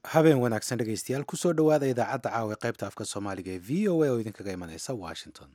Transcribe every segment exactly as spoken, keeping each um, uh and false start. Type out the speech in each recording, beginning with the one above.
habeen wanaagsan dhegaystayaal kusoo dhowaada idaacadda caawa ee qaybta afka soomaaliga ee v o a oo idinkaga imanaysa washington.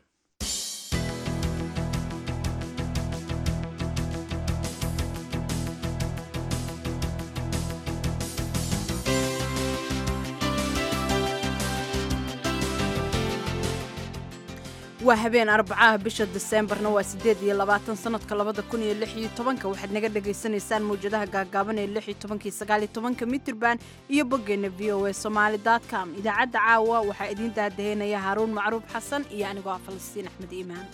waa habeen arbacaha bisha Diseembarna waa sideed iyo labaatan sanadka labada kun iyo lix iyo tobanka waxaad naga dhageysanaysaan mowjadaha gaagaaban ee lix iyo tobanka iyo sagaal iyo tobanka mitirban iyo boggeena v o a somali dot com. idaacadda caawa waxaa idiin daadaheynaya Haaruun Macruuf Xasan iyo anigoo ah Falastiin Axmed Iimaan.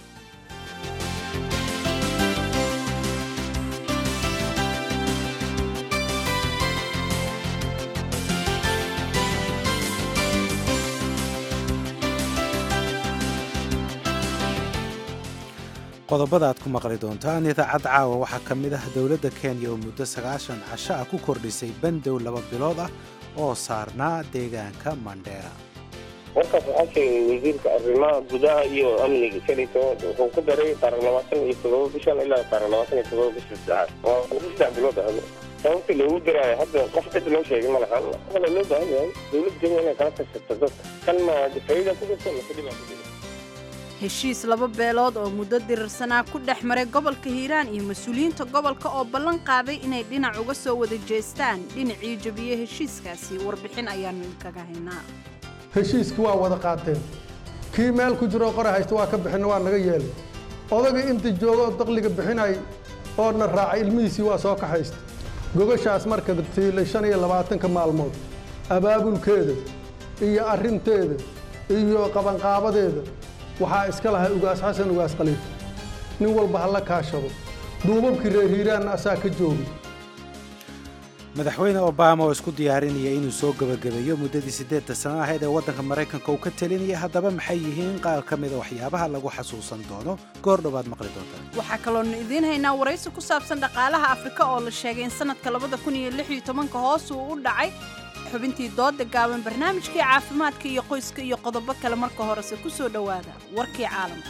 qodobada aad ku maqli doontaan idaacadda caawa waxaa ka mid ah dowladda Kenya oo muddo sagaashan casho ah ku kordhisay bandow laba bilood ah oo saarnaa deegaanka Mandera. markaas waxaa sheegay wasiirka arrimaha gudaha iyo amniga Sharito wuxuu ku daray taariikh labaatan iyo toddoba bishan ilaa taariikh labaatan iyo toddoba bisha saddexaad oo saddex bilood ah sababta loogu diray hadda qof cid loo sheegay malahan wala loo baahan yahay dowladda Kenya inay kala tashato dadka kan ma faa'iido ku jirto ma fadhiba ku jirto. heshiis laba beelood oo muddo dirirsanaa ku dhex maray gobolka Hiiraan iyo mas'uuliyiinta gobolka oo ballan qaaday inay dhinac uga soo wada jeestaan dhinacii jabiyay heshiiskaasi warbixin ayaanu kaga haynaa. heshiiskii waa wada qaateen kii meel ku jiro qora haysta waa ka bixin waa naga yeelay odagii inta joogo dakhliga bixinay oo na raacay ilmihiisii waa soo kaxaysta gogashaas marka tiilay shan iyo labaatanka maalmood abaabulkeeda iyo arrinteeda iyo qabanqaabadeeda waxaa iska lahay ugaas xasan ugaas khaliif nin walba hala kaashado duubabkii reer Hiiraan asaa ka joogay. madaxweyne Obama oo isku diyaarinaya inuu soo gabagabeeyo muddadii siddeed sano ahayd ee waddanka Mareykanka uu ka talinayay haddaba maxay yihiin qaar ka mid ah waxyaabaha lagu xasuusan doono goor dhowaad maqli doontaan. waxaa kaloo idiin haynaa waraysi ku saabsan dhaqaalaha Afrika oo la sheegay in sanadka labada kun iyo lix iyo tobanka hoos uu u dhacay xubintii dooda gaaban barnaamijkii caafimaadka iyo qoyska iyo qodobo kale marka horese ku soo dhowaada warkii caalamka.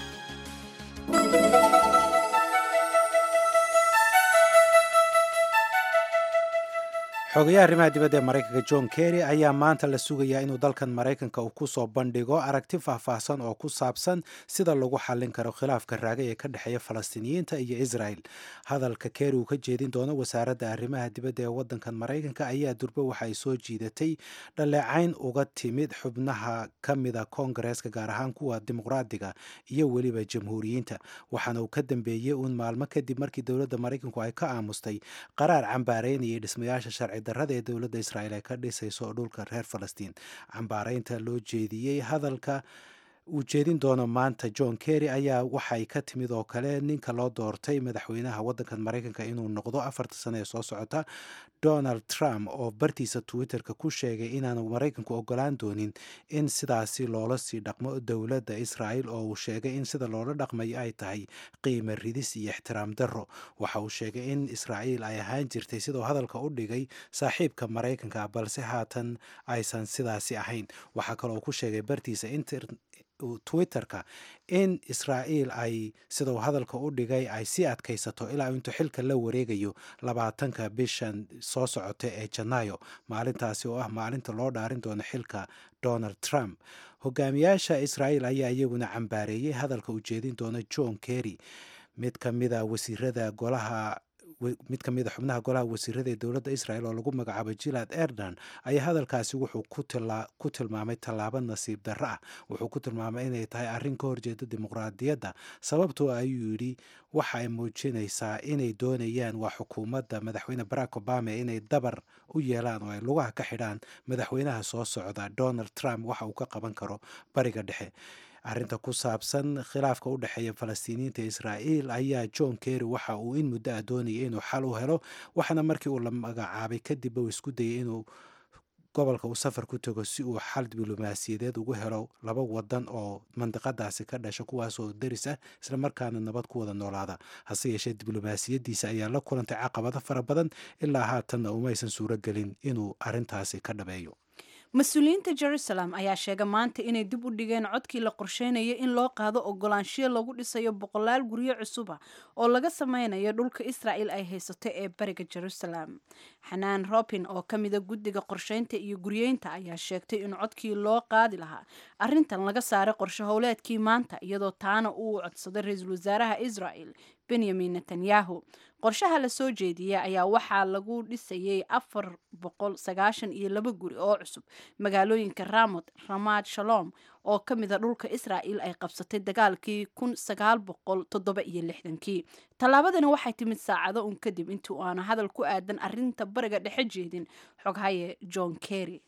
xogayaha arrimaha dibadda ee Mareykanka John Kerry ayaa maanta la sugayaa inuu dalkan Mareykanka uu ku soo bandhigo aragti faahfaahsan oo ku saabsan sida lagu xallin karo khilaafka raagay ee ka dhexeeya Falastiiniyiinta iyo Israel. hadalka Kerry uu ka jeedin doono wasaaradda arrimaha dibadda ee waddankan Mareykanka ayaa durba waxa ay soo jiidatay dhaleecayn uga timid xubnaha ka mid ah Koongareeska gaar ahaan kuwa dimuqraadiga iyo weliba jamhuuriyiinta waxaana uu ka dambeeyey uun maalmo kadib markii dowladda Mareykanku ay ka aamustay qaraar cambaareynayay dhismayaasha sharci darrada ee dowladda Israa'iil ay ka dhisayso dhulka reer Falastiin. Cambaareynta loo jeediyey hadalka uu jeedin doono maanta John Kerry ayaa waxay ka timid oo kale ninka loo doortay madaxweynaha waddankan Mareykanka inuu noqdo afarta sano ee soo socota Donald Trump oo bartiisa Twitterka ku sheegay inaanu Mareykanku ogolaan doonin in sidaasi loola sii dhaqmo dowladda Israa'iil oo uu sheegay in sida loola dhaqmayo ay tahay qiimo ridis iyo ixtiraam darro. waxa uu sheegay in Israa'iil ay ahaan jirtay sidoo hadalka u dhigay saaxiibka Mareykanka balse haatan aysan sidaasi ahayn. waxa kale oo ku sheegay bartiisa Twitterka in Israa'iil ay sidoo hadalka u dhigay ay si adkaysato ilaa intuu xilka la wareegayo labaatanka bishan soo socota ee Janaayo maalintaasi oo ah maalinta loo dhaarin doono xilka Donald Trump. hogaamiyaasha Israa'iil ayaa iyaguna cambaareeyay hadalka uu jeedin doono John Kerry. mid ka mid ah wasiirada golaha mid ka mid ah xubnaha golaha wasiirada ee dowladda Israa'iil oo lagu magacaabo Gilad Erdan ayaa hadalkaasi wuxuu ku tilmaamay tallaabo nasiib darro ah. wuxuu ku tilmaamay inay tahay arrin ka horjeeda dimuqraadiyadda sababtoo ayuu yidhi waxa ay muujinaysaa inay doonayaan waa xukuumadda madaxweyne Barack Obama inay dabar u yeelaan oo ay lugaha ka xidhaan madaxweynaha soo socda Donald Trump waxa uu ka qaban karo bariga dhexe. arrinta ku saabsan khilaafka u dhexeeya Falastiiniyiinta iyo Israa'iil ayaa John Kerry waxa uu in muddo ah doonayay inuu xal u helo waxaana markii uu la magacaabay kadib uu isku dayay inuu gobolka uu safar ku tago si uu xal diblomaasiyadeed ugu helo laba wadan oo mandiqadaasi ka dhasha kuwaas oo daris ah isla markaana nabad ku wada noolaada. hase yeeshee diblomaasiyadiisa ayaa la kulantay caqabado fara badan ilaa haatanna uma aysan suuro gelin inuu arrintaasi ka dhabeeyo. mas-uuliyiinta jerusalem ayaa sheegay maanta inay dib u dhigeen codkii la qorsheynaya in loo qaado ogolaanshiyo lagu dhisayo boqolaal guryo cusuba oo laga sameynayo dhulka israa'il ay haysato ee bariga jerusalem. xanaan robin oo ka mida guddiga qorsheynta iyo guryeynta ayaa sheegtay in codkii loo qaadi lahaa arrintan laga saaray qorshe howleedkii maanta, iyadoo taana uu codsaday ra-iisul wasaaraha israa'il benyamin netanyahu. qorshaha la soo jeediyey ayaa waxaa lagu dhisayay afar boqol sagaashan iyo laba guri oo cusub magaalooyinka ramot, ramad shalom oo ka mida dhulka israa'il ay qabsatay dagaalkii kun sagaal boqol toddoba iyo lixdankii. tallaabadani waxay timid saacado un kadib intii aana hadal ku aadan arrinta bariga dhexe jeedin xoghaye john kerry.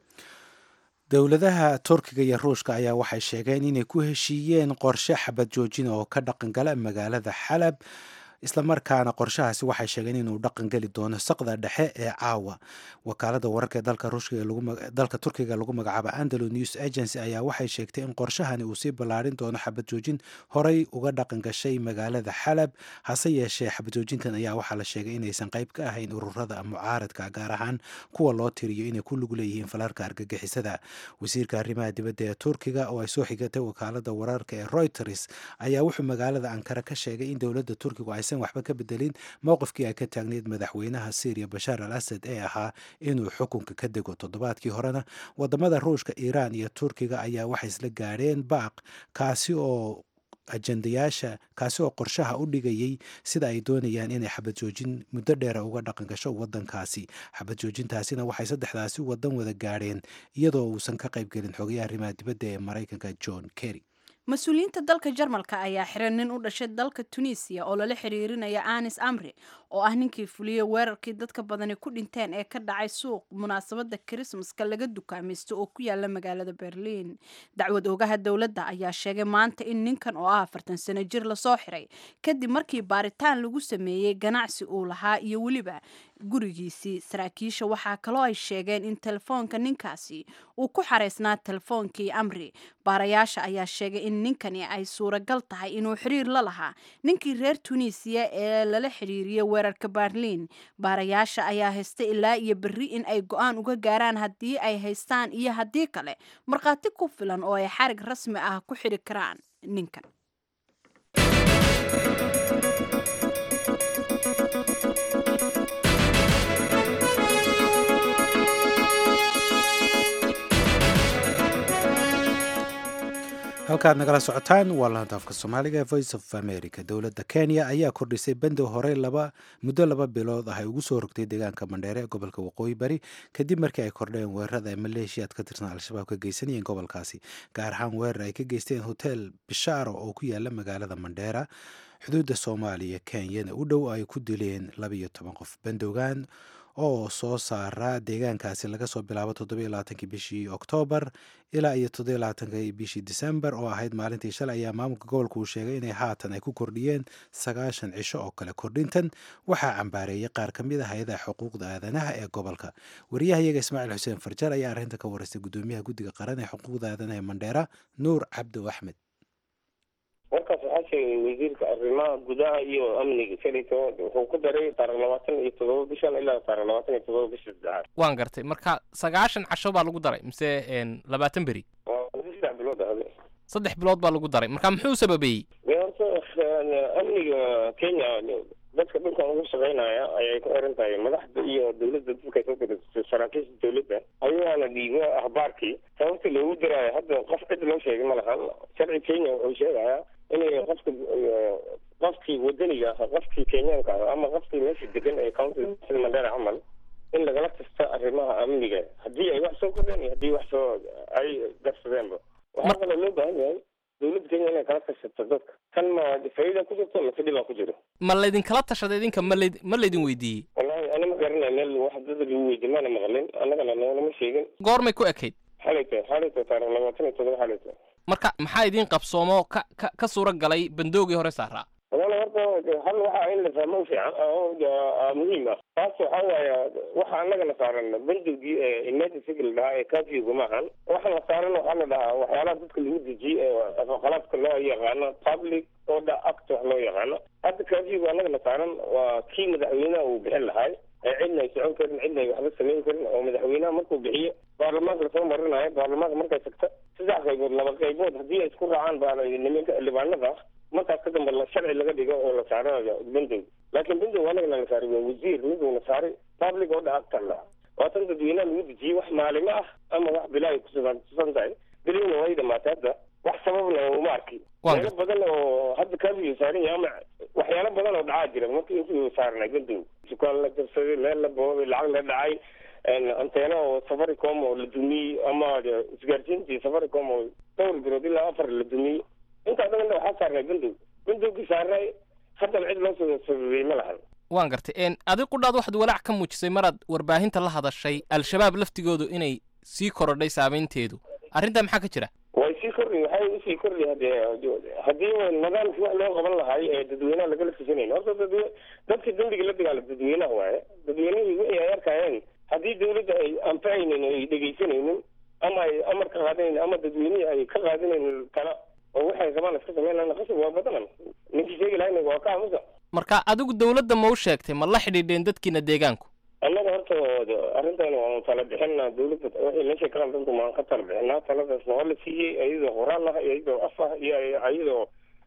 dowladaha turkiga iyo ruushka ayaa waxay sheegeen inay ku heshiiyeen qorshe xabad joojina oo ka dhaqangala magaalada xalab, islamarkaana qorshahaasi waxay sheegeen inuu dhaqan geli doono saqda dhexe ee caawa. wakaalada wararka ee dalka ruushka dalka turkiga lagu magacaabo Anadolu News Agency ayaa waxay sheegtay in qorshahani uu sii ballaarin doono xabad joojin horey uga dhaqan gashay magaalada xalab. hase yeeshee xabad joojintan ayaa waxaa la sheegay inaysan qayb ka ahayn ururada mucaaradka, gaar ahaan kuwa loo tiriyo inay ku lug leeyihiin falarka argagixisada. wasiirka arrimaha dibadda ee turkiga oo ay soo xigatay wakaalada wararka ee Reuters ayaa wuxuu magaalada Ankara ka sheegay in dowladda turkigu ay waxba ka bedelin mowqifkii ay ka taagneyd madaxweynaha Syria Bashar al-Assad ee ahaa inuu xukunka ka dego. toddobaadkii horena wadamada Ruushka, Iiraan iyo Turkiga ayaa waxay isla gaadheen baaq kaasi oo ajendayaasha kaasi oo qorshaha u dhigayay sida ay doonayaan inay xabad joojin muddo dheera uga dhaqan gasho wadankaasi. xabad joojintaasina waxay saddexdaasi wadan wada gaadheen iyadoo uusan ka qaybgelin xogayaha arrimaha dibadda ee Maraykanka John Kerry. mas-uuliyiinta dalka jarmalka ayaa xiran nin u dhashay dalka tunisiya oo lala xiriirinaya anis amri oo ah ninkii fuliyey weerarkii dadka badani ku dhinteen ee ka dhacay suuq munaasabada krismaska laga dukaamaysto oo ku yaala magaalada berliin. dacwad oogaha dowladda ayaa sheegay maanta in ninkan oo ah afartan sano jir lasoo xiray kadib markii baaritaan lagu sameeyey ganacsi uu lahaa iyo weliba gurigiisii. saraakiisha waxaa kaloo ay sheegeen in telefoonka ninkaasi uu ku xareysnaa telefoonkii amri. baarayaasha ayaa sheegay in ninkani ay suuragal tahay inuu xiriir la lahaa ninkii reer tunisiya ee lala xiriiriyey weerarka berliin. baarayaasha ayaa haystay ilaa iyo berri in ay go-aan uga gaaraan haddii ay haystaan iyo haddii kale markhaati ku filan oo ay xarig rasmi ah ku xiri karaan ninkan. halkaad nagala socotaan waa laanta afka soomaaliga ee voice of america. dowladda kenya ayaa kordhisay bandow horey laba muddo laba bilood ah ay ugu soo rogtay deegaanka mandheere ee gobolka waqooyi bari kadib markii ay kordheen weerarada ay maleeshiyaad ka tirsan al-shabaab ka geysanayeen gobolkaasi, gaar ahaan weerar ay ka geysteen hotel bishaaro oo ku yaala magaalada mandheera xuduudda soomaaliya kenyana u dhow ay ku dileen labiyo toban qof. bandowgan oo soo saara deegaankaasi laga soo bilaabo toddoba iyo labaatankii bishii oktoobar ilaa iyo toddoba iyo labaatankii bishii disembar oo ahayd maalintii shalay, ayaa maamulka gobolka uu sheegay inay haatan ay ku kordhiyeen sagaashan cisho oo kale. kordhintan waxaa cambaareeyay qaar ka mid ah hay-adaha xuquuqda aadanaha ee gobolka. wariyahayaga ismaaciil xuseen farjar ayaa arrinta ka waraystay gudoomiyaha guddiga qaran ee xuquuqda aadanaha ee mandheera nuur cabdo axmed. markaas waxaa sheegay wasiirka arrimaha gudaha iyo amniga shalito wuxuu ku daray taariikh labaatan iyo toddoba bishan ilaa taariikh labaatan iyo toddoba bisha saddexaad. waan gartay. marka sagaashan casho baa lagu daray mise labaatan beri? waa saddex bilood ahde. saddex bilood baa lagu daray. marka muxuu sababeeyey? horta amniga kenya dadka dhulkan ugu shaqeynaya ayay ku xiran tahay madaxda iyo dowladda dadkay soo dirtay saraakiisha dowladda ayaana dhiibo akhbaarkii sababta loogu diraayo. hadda qof cid loo sheegay ma lahan. sharci kenya wuxuu sheegayaa inay qofka qofkii wadaniga ah qofkii kenyaanka ah ama qofkii meesha degan ee county sida mandheera camal in lagala tasta arrimaha amniga haddii ay wax soo kordheen iyo haddii wax soo ay darsadeenba. waxaa kaloo loo baahan yahay dowladda kenya inay kala tashato dadka kan ma faa'iida ku jirto mise dhibaa ku jiro. ma laydin kala tashaday idinka ma layd ma laydin weydiiyey? wallahi ana ma garanay meel wax dad lagu weydiiyey maana maqlin annagana noolama sheegin. goormay ku ekayd? xalayto xalayto taariikh labaatan iyo toddoba xalayto. marka maxaa idiin qabsoomo ka ka ka suura galay bandoogii hore saaraa? wala horta hal waxa in la fahmo fiican oo muhiim ah. taas waxaa waaya waxa annagana saaran bandowgii emergency la dhahaa ee curfew maahan. waxa la saaran waxaa la dhahaa waxyaalaha dadka lagu dejiyey ee qalabka loo yaqaano public order act wax loo yaqaano. hadda curfew annagana saaran waa kii madaxweynaha uu bixin lahay cidna ay socon karin cidna ay waxba samayn karin oo madaxweynaha markuu bixiyo baarlamaanka lasoo marinayo baarlamaanka markay tagta saddex qaybood laba qaybood haddii ay isku raacaan baa nimanka xildhibaanada markaas ka dambe sharci laga dhigo oo la saarayo bendow laakiin bendow anagana la saaray waa wasiir miduna saaray public oo dhaagtala waa tan dadweynaha lagu dejiyey wax maalimo ah ama wax bilaa ay kususan tahay bilowna way dhamaatay hadda wax sababna uma arki meelo badan oo hadda kaabiyo saaran yahay ama waxyaalo badan oo dhacaa jira markii intuu saarnay bendow dukaan la jabsaday meel la boobay lacag la dhacay anteena oo safaricom oo la dumiyey ama isgaarsiintii safaricom oo dhowr bilood ilaa afar la dumiyey intaa dhanna waxaa saarnay bendow bendowgii saarnay haddana cid loo soo sababeeyey ma lahan waan gartay n adi qudhaad waxaad walaac ka muujisay maraad warbaahinta la hadashay al-shabaab laftigoodu inay sii korodhay saameynteedu arrintaa maxaa ka jira way sii kordhi waxay usii kordhi hadee haddii nidaamkii wax loo qaban lahay ee dadweynaha lagala fusanayn horta dad dadkii dambiga la dagaala dadweynaha waaye dadweynihii wixii ay arkayeen haddii dawladda ay anfacaynin ay dhegaysanaynin ama ay amar ka qaadanaynin ama dadweynihii ay ka qaadanaynin kala oo waxay rabaan iska sameynayna qasab waa badanan ninkii sheegi lahayna waa ka aamusa marka adigu dawladda ma u sheegtay ma la xidhiidheen dadkiina deegaanku annaga horta arrintan waan tala bixinaa dawladda waxay meesha ka qaldantu maan ka tala bixinaa taladaasna waa la siiyey iyadoo qoraal ah iyadoo af ah iyo iyadoo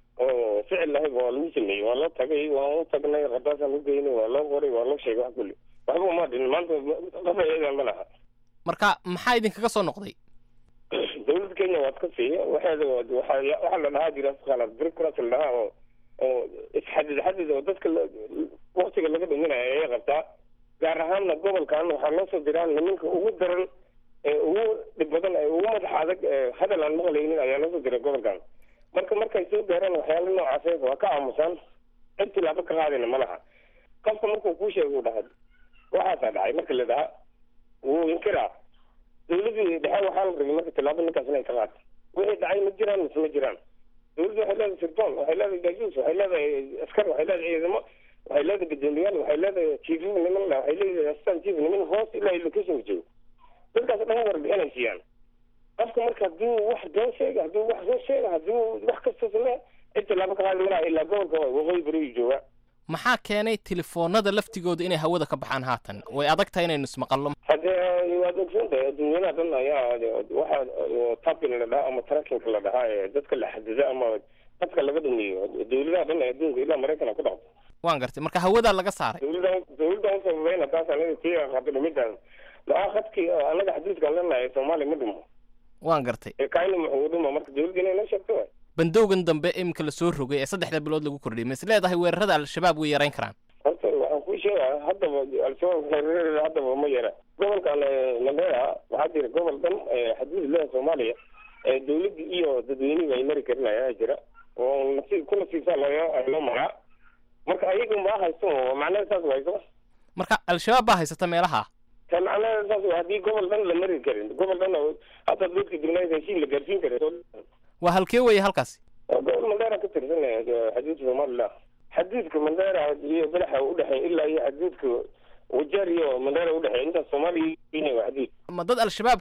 oo ficil lahay waa lagu sameeyey waa loo tagay waan u tagnay qadaasaan u geynay waa loo qoray waa loo sheegay wax kulli waxba uma dhin maanta qafa iyadaa ma laha marka maxaa idinkaga soo noqday dawladda kenya waad ka siiya waxeeda waxaa waxaa la dhahaa jira qalad bureaucracy la dhahaa oo oo isxadid xadid oo dadka waqtiga laga dhuminayo ayay qabtaa gaar ahaanna gobolkan waxaa loo soo diraa nimanka ugu daran ee ugu dhib badan ee ugu madax adag ee hadal aan maqlaynin ayaa loo soo diray gobolkan marka markay soo gaaraan waxyaala noocaas waa ka aamusaan cid tilaabo ka qaadina ma laha qofka markuu kuu sheego u dhahay waxaasaa dhacay marka la dhahaa wuu inkiraa dawladii dhexe waxaa la rabay marka tilaabo ninkaas inay ka qaata wixii dhacay ma jiraan mise ma jiraan dawladdu waxay leedahay sirdoon waxay leedahay jaajuus waxay leedahay askar waxay leedahay ciidamo waxay leedahay guddoomiyaal waxay leedahay chiefyo niman la waxay leedahay assistant chief niman hoos ilaa location joogo dadkaas dhan warbixinay siiyaan qofka marka hadduu wax been sheega hadduu wax soo sheega hadduu wax kasta samee cid tilaabo ka qaadi malaha ilaa gobolka waqooyi bari jooga maxaa keenay telefoonada laftigooda inay hawada ka baxaan haatan way adag tahay inaynu ismaqallo haddee waad ogsoon tahay adduunyanaha dhan ayaa waxaa tapin la dhahaa ama tracking la dhahaa ee dadka la xadida ama dadka laga dhumiyo dawladaha dhan ee adduunka ilaa maraykan ku dhacdo waan gartay marka hawadaa laga saaray dawladda dawladda usababayna taas anaga tii qaado dhumidan maxaa khadkii anaga xadiiskaan leenahay soomaaliya ma dhumo waan gartay kaayna muxuu dhuma marka dawladda inay noo sheegto waay bandowgan dambe imika lasoo rogay ee saddexda bilood lagu kordhiyay ma is leedahay weerarada al-shabaab way yarayn karaan horta waxaan kuu sheegaa haddaba al-shabaab weerarada haddaba ma yara gobolkan mandera waxaa jira gobol dhan xadiis leha soomaaliya dawladda iyo dadweynihi ay mari karin ayaa jira oo nasiib ku nasiibsaa loo loo maraa marka ayagu ma haysto macnaha saas hayso marka al-shabaab baa haysata meelaha ta macnaha saas haddii gobol dhan la mari karin gobol dhan hadda dadka degnayd heshiin la gaarsiin karin waa halkee weeye halkaasi gobol mandera ka tirsan xadiidka somaliland xadiidka mandera iyo badaxa udhexeey ilaa iyo xadiidka wajeer iyo mandera udhexeey intaas soomaaliya kenya waa xadiid ma dad al-shabaab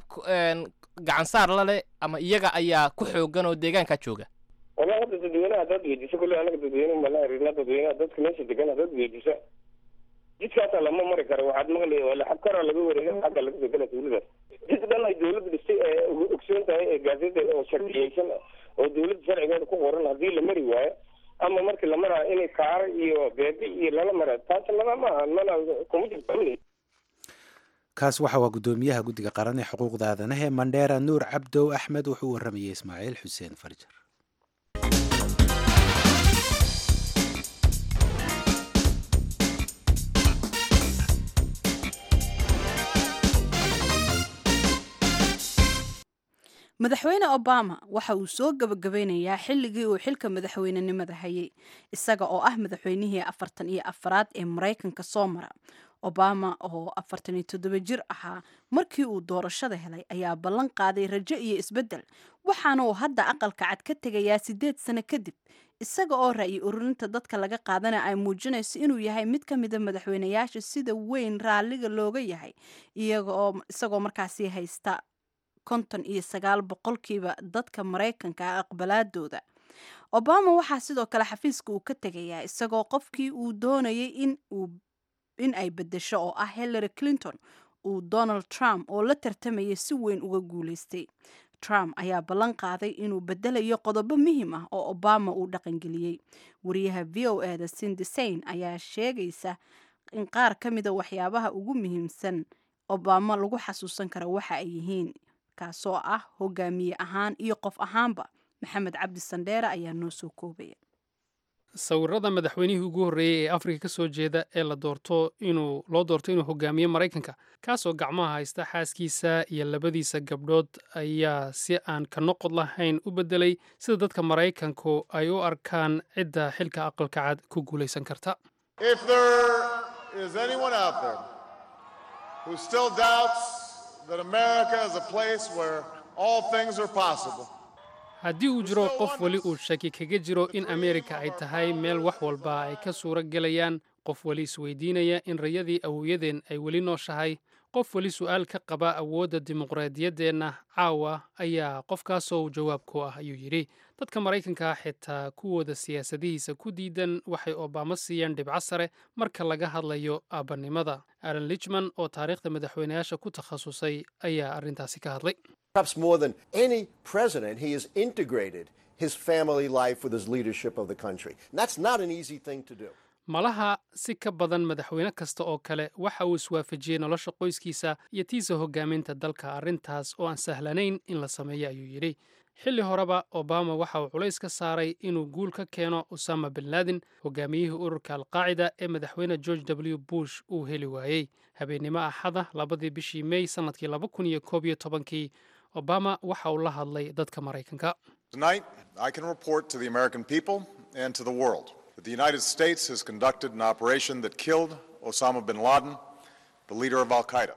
gacan saar la leh ama iyaga ayaa ku xoogan oo deegaankaa jooga wallahi hadda dadweynaha haddaad weydiisa kulle anaga dadweyne ma la xiriirna dadweynaha dadka meesha degan haddaad weydiisa jidkaasaa lama mari karo waxaad maqlay wala xabkara laga wareega xagga laga soo gala dawladaas jid dhan ay dawladda dhistay ee ogsoon tahay ee gaasada oo sharciyeysan oo dawladda sharcigeeda ku qoran haddii la mari waayo ama markii la maraa inay kaara iyo beebi iyo lala mara taas lama maaha mana kuma jirto kaas waxa waa guddoomiyaha guddiga qaran ee xuquuqda aadanaha ee mandheera nuur cabdow axmed wuxuu u waramayey ismaaciil xuseen farjar madaxweyne obama waxa uu soo gabagabeynayaa xilligii uu xilka madaxweynenimada hayay isaga oo ah madaxweynihii afartan iyo afaraad ee maraykanka soo mara obama oo afartan iyo toddoba jir ahaa markii uu doorashada helay ayaa ballan qaaday rajo iyo isbeddel waxaana uu hadda aqalka cad ka tegayaa siddeed sano kadib isaga oo ra'yi ururinta dadka laga qaadana ay muujinayso inuu yahay mid ka mida madaxweynayaasha sida weyn raalliga looga yahay iyagoo isagoo markaasi haysta konton iyo sagaal boqolkiiba dadka maraykanka ah aqbalaadooda obama waxaa sidoo kale xafiiska uu ka tegayaa isagoo qofkii uu doonayay in uu in ay beddesho oo ah Hillary Clinton uu Donald Trump oo la tartamayay si weyn uga guulaystay. Trump ayaa ballan qaaday inuu beddelayo qodobo muhiim ah oo Obama uu dhaqangeliyey. Wariyaha V O A da Cindy Sain ayaa sheegaysa in qaar ka mid a waxyaabaha ugu muhiimsan Obama lagu xasuusan karo waxa ay yihiin kaasoo ah hogaamiye ahaan iyo qof ahaanba. Maxamed Cabdi Sandheere ayaa noo soo koobaya. sawirada madaxweynihii ugu horreeyey ee Afrika ka soo jeeda ee la doorto inuu loo doorto inuu hogaamiyo Mareykanka kaasoo gacmaha haysta xaaskiisa iyo labadiisa gabdhood ayaa si aan ka noqod lahayn u bedelay sida dadka Mareykanku ay u arkaan cidda xilka aqalka cad ku guuleysan karta. If there is anyone out there who still doubts that America is a place where all things are possible, haddii uu jiro qof weli uu shaki kaga jiro in Ameerika ay tahay meel wax walba ay ka suura gelayaan, qof weli isweydiinaya in rayadii awowyadeen ay weli nooshahay, qof weli su'aal ka qaba awoodda dimuqraadiyaddeenna caawa ayaa qofkaasoo jawaab ku ah ayuu yidhi. dadka Mareykanka xitaa kuwooda siyaasadihiisa ku diidan waxay Obama siiyeen dhibco sare marka laga hadlayo aabanimada. Aaron Lichman oo taariikhda madaxweynayaasha ku takhasusay ayaa arrintaasi ka hadlay. Perhaps more than any president, he has integrated his family life with his leadership of the country. And that's not an easy thing to do. malaha si ka badan madaxweyne kasta oo kale waxa uu iswaafajiyey nolosha qoyskiisa iyo tiisa hogaaminta dalka, arrintaas oo aan sahlanayn in la sameeyo ayuu yidhi. xilli horeba Obama waxa uu culays ka saaray inuu guul ka keeno Osama bin Laden, hogaamiyihii ururka Al-Qaacida ee madaxweyne George W. Bush uu heli waayey. habeenimo axada labadii bishii May sanadkii laba kun iyo koob iyo tobankii Obama waxa uu la hadlay dadka Mareykanka. Tonight, I can report to the American people and to the world that the United States has conducted an operation that killed Osama bin Laden, the leader of Al-Qaeda.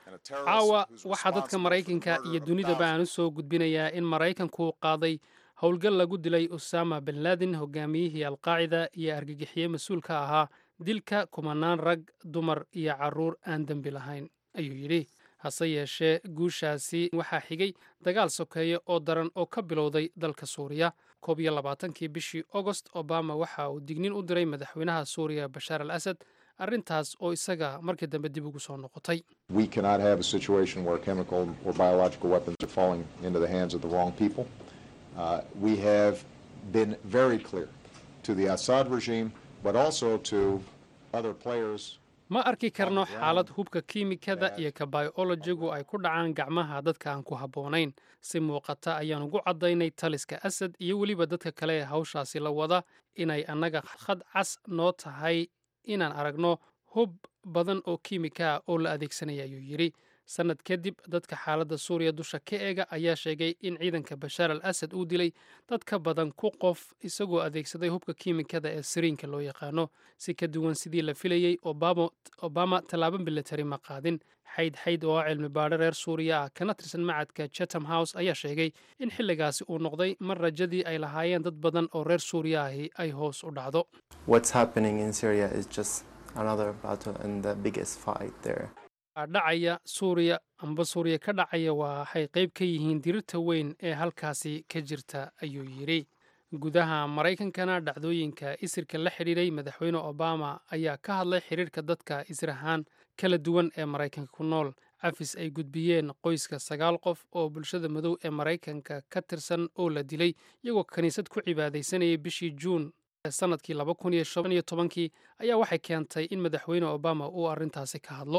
caawa waxaa dadka Mareykanka iyo dunidaba aan u soo gudbinayaa in Mareykanku qaaday howlgal lagu dilay Osama bin Laden, hogaamiyihii Al-Qaacida iyo argagixiye mas-uul ka ahaa dilka kumanaan rag, dumar iyo carruur aan dembi lahayn ayuu yidhi. hase yeeshee guushaasi waxaa xigay dagaal sokeeye oo daran oo ka bilowday dalka Suuriya. koob iyo labaatankii bishii August Obama waxa uu digniin u diray madaxweynaha Suuriya Bashar al-Assad, arrintaas oo isaga markii dambe dib ugu soo noqotay. We cannot have a situation where chemical or biological weapons are falling into the hands of the wrong people. Uh, we have been very clear to the Assad regime, but also to other players. ma arki karno xaalad hubka kiimikada iyo ka biologigu ay ku dhacaan gacmaha dadka aan ku habboonayn. si muuqata ayaan ugu caddaynay taliska Assad iyo weliba dadka kale ee hawshaasi la wada inay annaga khad cas noo tahay inaan aragno hub badan oo kiimika ah oo la adeegsanaya ayuu yidhi. sanad kadib dadka xaaladda Suuriya dusha ka eega ayaa sheegay in ciidanka Bashar al-Assad uu dilay dad ka badan ku qof isagoo adeegsaday hubka kiimikada ee siriinka loo yaqaano. si ka duwan sidii la filayey Obama, Obama tallaabo military ma qaadin. xayd xayd oo cilmi baadho reer Suuriya ah kana tirsan macadka Chatham House ayaa sheegay in xilligaasi uu noqday mar rajadii ay lahaayeen dad badan oo reer Suuriya ahi ay hoos u dhacdo. What's happening in Syria is just another battle and the biggest fight there. dhacaya Suuriya amba Suuriya ka dhacaya waxay qayb ka yihiin dirirta weyn ee halkaasi ka jirta ayuu yidhi. gudaha Mareykankana dhacdooyinka isirka la xiriiray madaxweyne Obama ayaa ka hadlay xiriirka dadka israhaan kala duwan ee Mareykanka ku nool. cafis ay gudbiyeen qoyska sagaal qof oo bulshada madow ee Mareykanka ka tirsan oo la dilay iyagoo kaniisad ku cibaadaysanayay bishii Juun sanadkii laba kun iyo shan iyo tobankii ayaa waxay keentay in madaxweyne Obama uu arrintaasi ka hadlo.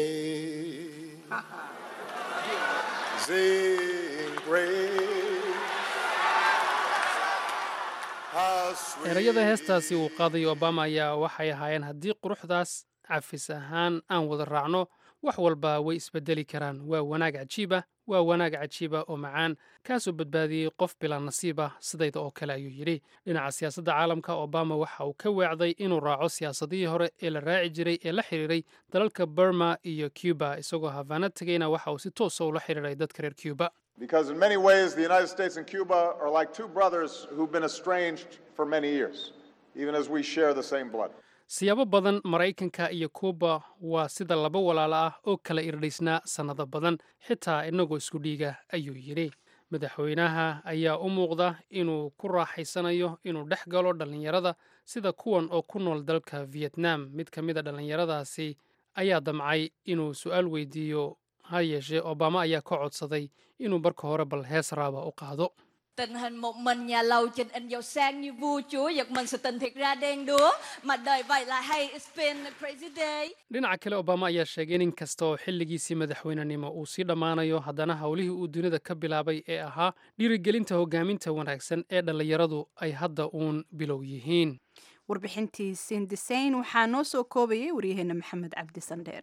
erayada heestaasi uu qaaday Obama ayaa waxay ahaayeen haddii quruxdaas cafis ahaan aan wada raacno wax walba way isbedeli karaan. waa wanaag cajiiba waa wanaag cajiiba oo macaan kaasoo badbaadiyey qof bilaa nasiib ah sidayda oo kale ayuu yidhi. dhinaca siyaasadda caalamka Obama waxa uu ka weecday inuu raaco siyaasadihii hore ee la raaci jiray ee la xiriiray dalalka Burma iyo Cuba, isagoo Havana tegayna waxa uu si toosa ula xiriiray dadka reer Cuba. Because in many ways, the United States and Cuba are like two brothers who've been estranged for many years, even as we share the same blood. siyaabo badan Mareykanka iyo Cuba waa sida laba walaalo ah oo kala irdhaysnaa sanado badan xitaa inagoo isku dhiiga ayuu yidhi. madaxweynaha ayaa u muuqda inuu ku raaxaysanayo inuu dhex galo dhallinyarada sida kuwan oo ku nool dalka vietnam. mid ka mid a dhallinyaradaasi ayaa damcay inuu su-aal weydiiyo, ha yeeshee obama ayaa ka codsaday inuu marka hore bal hees raaba u qaado. Tình hình một mình nhà lầu trình in giàu sang như vua chúa, giật mình sự tình thiệt ra đen đúa, mà đời vậy là hay, it's been a crazy day. dhinaca kale obama ayaa sheegay in inkasta oo xilligiisii madaxweynenimo uu sii dhammaanayo, haddana howlihii uu dunida ka bilaabay ee ahaa dhiirigelinta hogaaminta wanaagsan ee dhallinyaradu ay hadda uun bilow yihiin. warbixintii sindisayn waxaa noo soo koobayay waryaheena maxamed cabdi sandheere.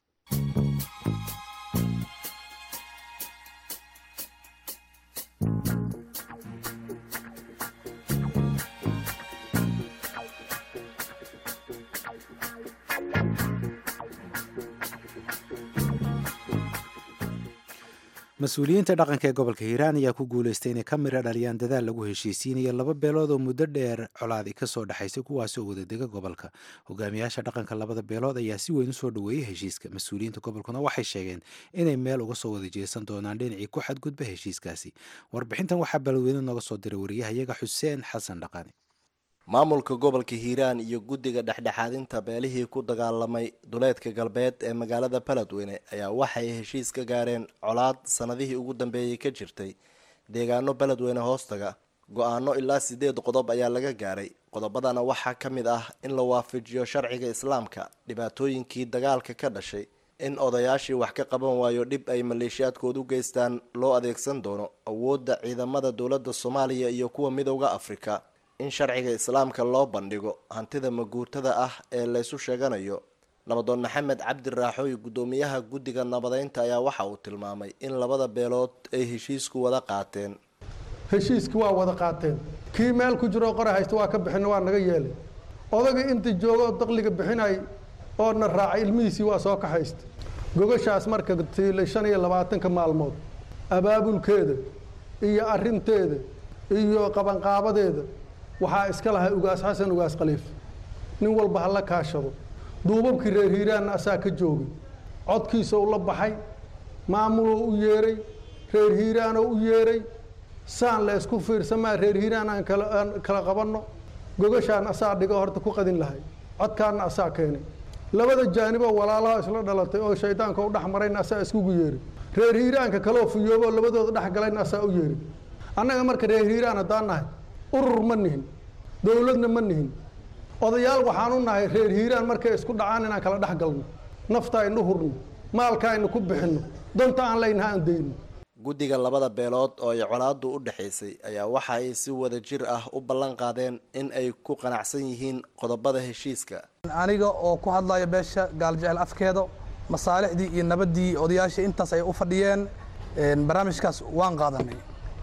mas-uuliyiinta dhaqanka ee gobolka hiiraan ayaa ku guulaystay inay ka mira dhaliyaan dadaal lagu heshiisiinayo laba beelood oo muddo dheer colaadi ka soo dhexaysay kuwaasi oo wadadega gobolka. hogaamiyaasha dhaqanka labada beelood ayaa si weyn u soo dhoweeyey heshiiska. mas-uuliyiinta gobolkuna waxay sheegeen inay meel uga soo wada jeesan doonaan dhinacii ku xadgudba heshiiskaasi. warbixintan waxaa balweyne nooga soo diray wariyahayaga xuseen xasan dhaqani. maamulka gobolka hiiraan iyo guddiga dhexdhexaadinta beelihii ku dagaalamay duleedka galbeed ee magaalada beledweyne ayaa waxay heshiis ka gaareen colaad sanadihii ugu dambeeyey ka jirtay deegaano beledweyne hoostaga. go-aano ilaa sideed qodob ayaa laga gaaray. qodobadana waxaa ka mid ah in la waafajiyo sharciga islaamka dhibaatooyinkii dagaalka ka dhashay, in odayaashii wax ka qaban waayo dhib ay maleeshiyaadkoodu geystaan loo adeegsan doono awoodda ciidamada dowladda soomaaliya iyo kuwa midowda afrika, in sharciga islaamka loo bandhigo hantida maguurtada ah ee laysu sheeganayo. nabadoon maxamed cabdi raaxooy guddoomiyaha guddiga nabadeynta ayaa waxa uu tilmaamay in labada beelood ay heshiisku wada qaateen. heshiiski waa wada qaateen. kii meel ku jiro qore haysta waa ka bixina waa naga yeelay. odagii inta joogo oo daqliga bixinay oo na raacay ilmihiisii waa soo kaxaysta. gogashaas marka tiilay shan iyo labaatanka maalmood abaabulkeeda iyo arinteeda iyo qabanqaabadeeda waxaa iska lahay ugaas xasan ugaas khaliif. nin walba hala kaashado. duubabkii reer hiiraanna asaa ka joogay. codkiisa u la baxay, maamuloo u yeeray, reer hiiraanoo u yeeray. saan la isku fiirsamaa reer hiiraan aan kala aan kala qabanno. gogashaan asaa dhigo horta ku qadin lahay. codkaana asaa keenay. labada jaaniboo walaalaha isla dhalatay oo shaydaanka u dhex marayna asaa iskugu yeeray. reer hiiraanka kaloo fiyooboo labadooda dhex galayna asaa u yeeray. annaga marka reer hiiraan haddaan nahay urur ma nihin, dowladna ma nihin. odayaal waxaan u nahay reer hiiraan markay isku dhacaan inaan kala dhex galno, nafta aynu hurno, maalka aynu ku bixinno, donta aan leynaha aan dayno. guddiga labada beelood oo ay colaadu u dhexaysay ayaa waxa ay si wada jir ah u ballan qaadeen in ay ku qanacsan yihiin qodobada heshiiska. aniga oo ku hadlaya beesha gaaljecel afkeeda, masaalixdii iyo nabaddii odayaasha intaas ay u fadhiyeen, barnaamijkaas waan qaadanay.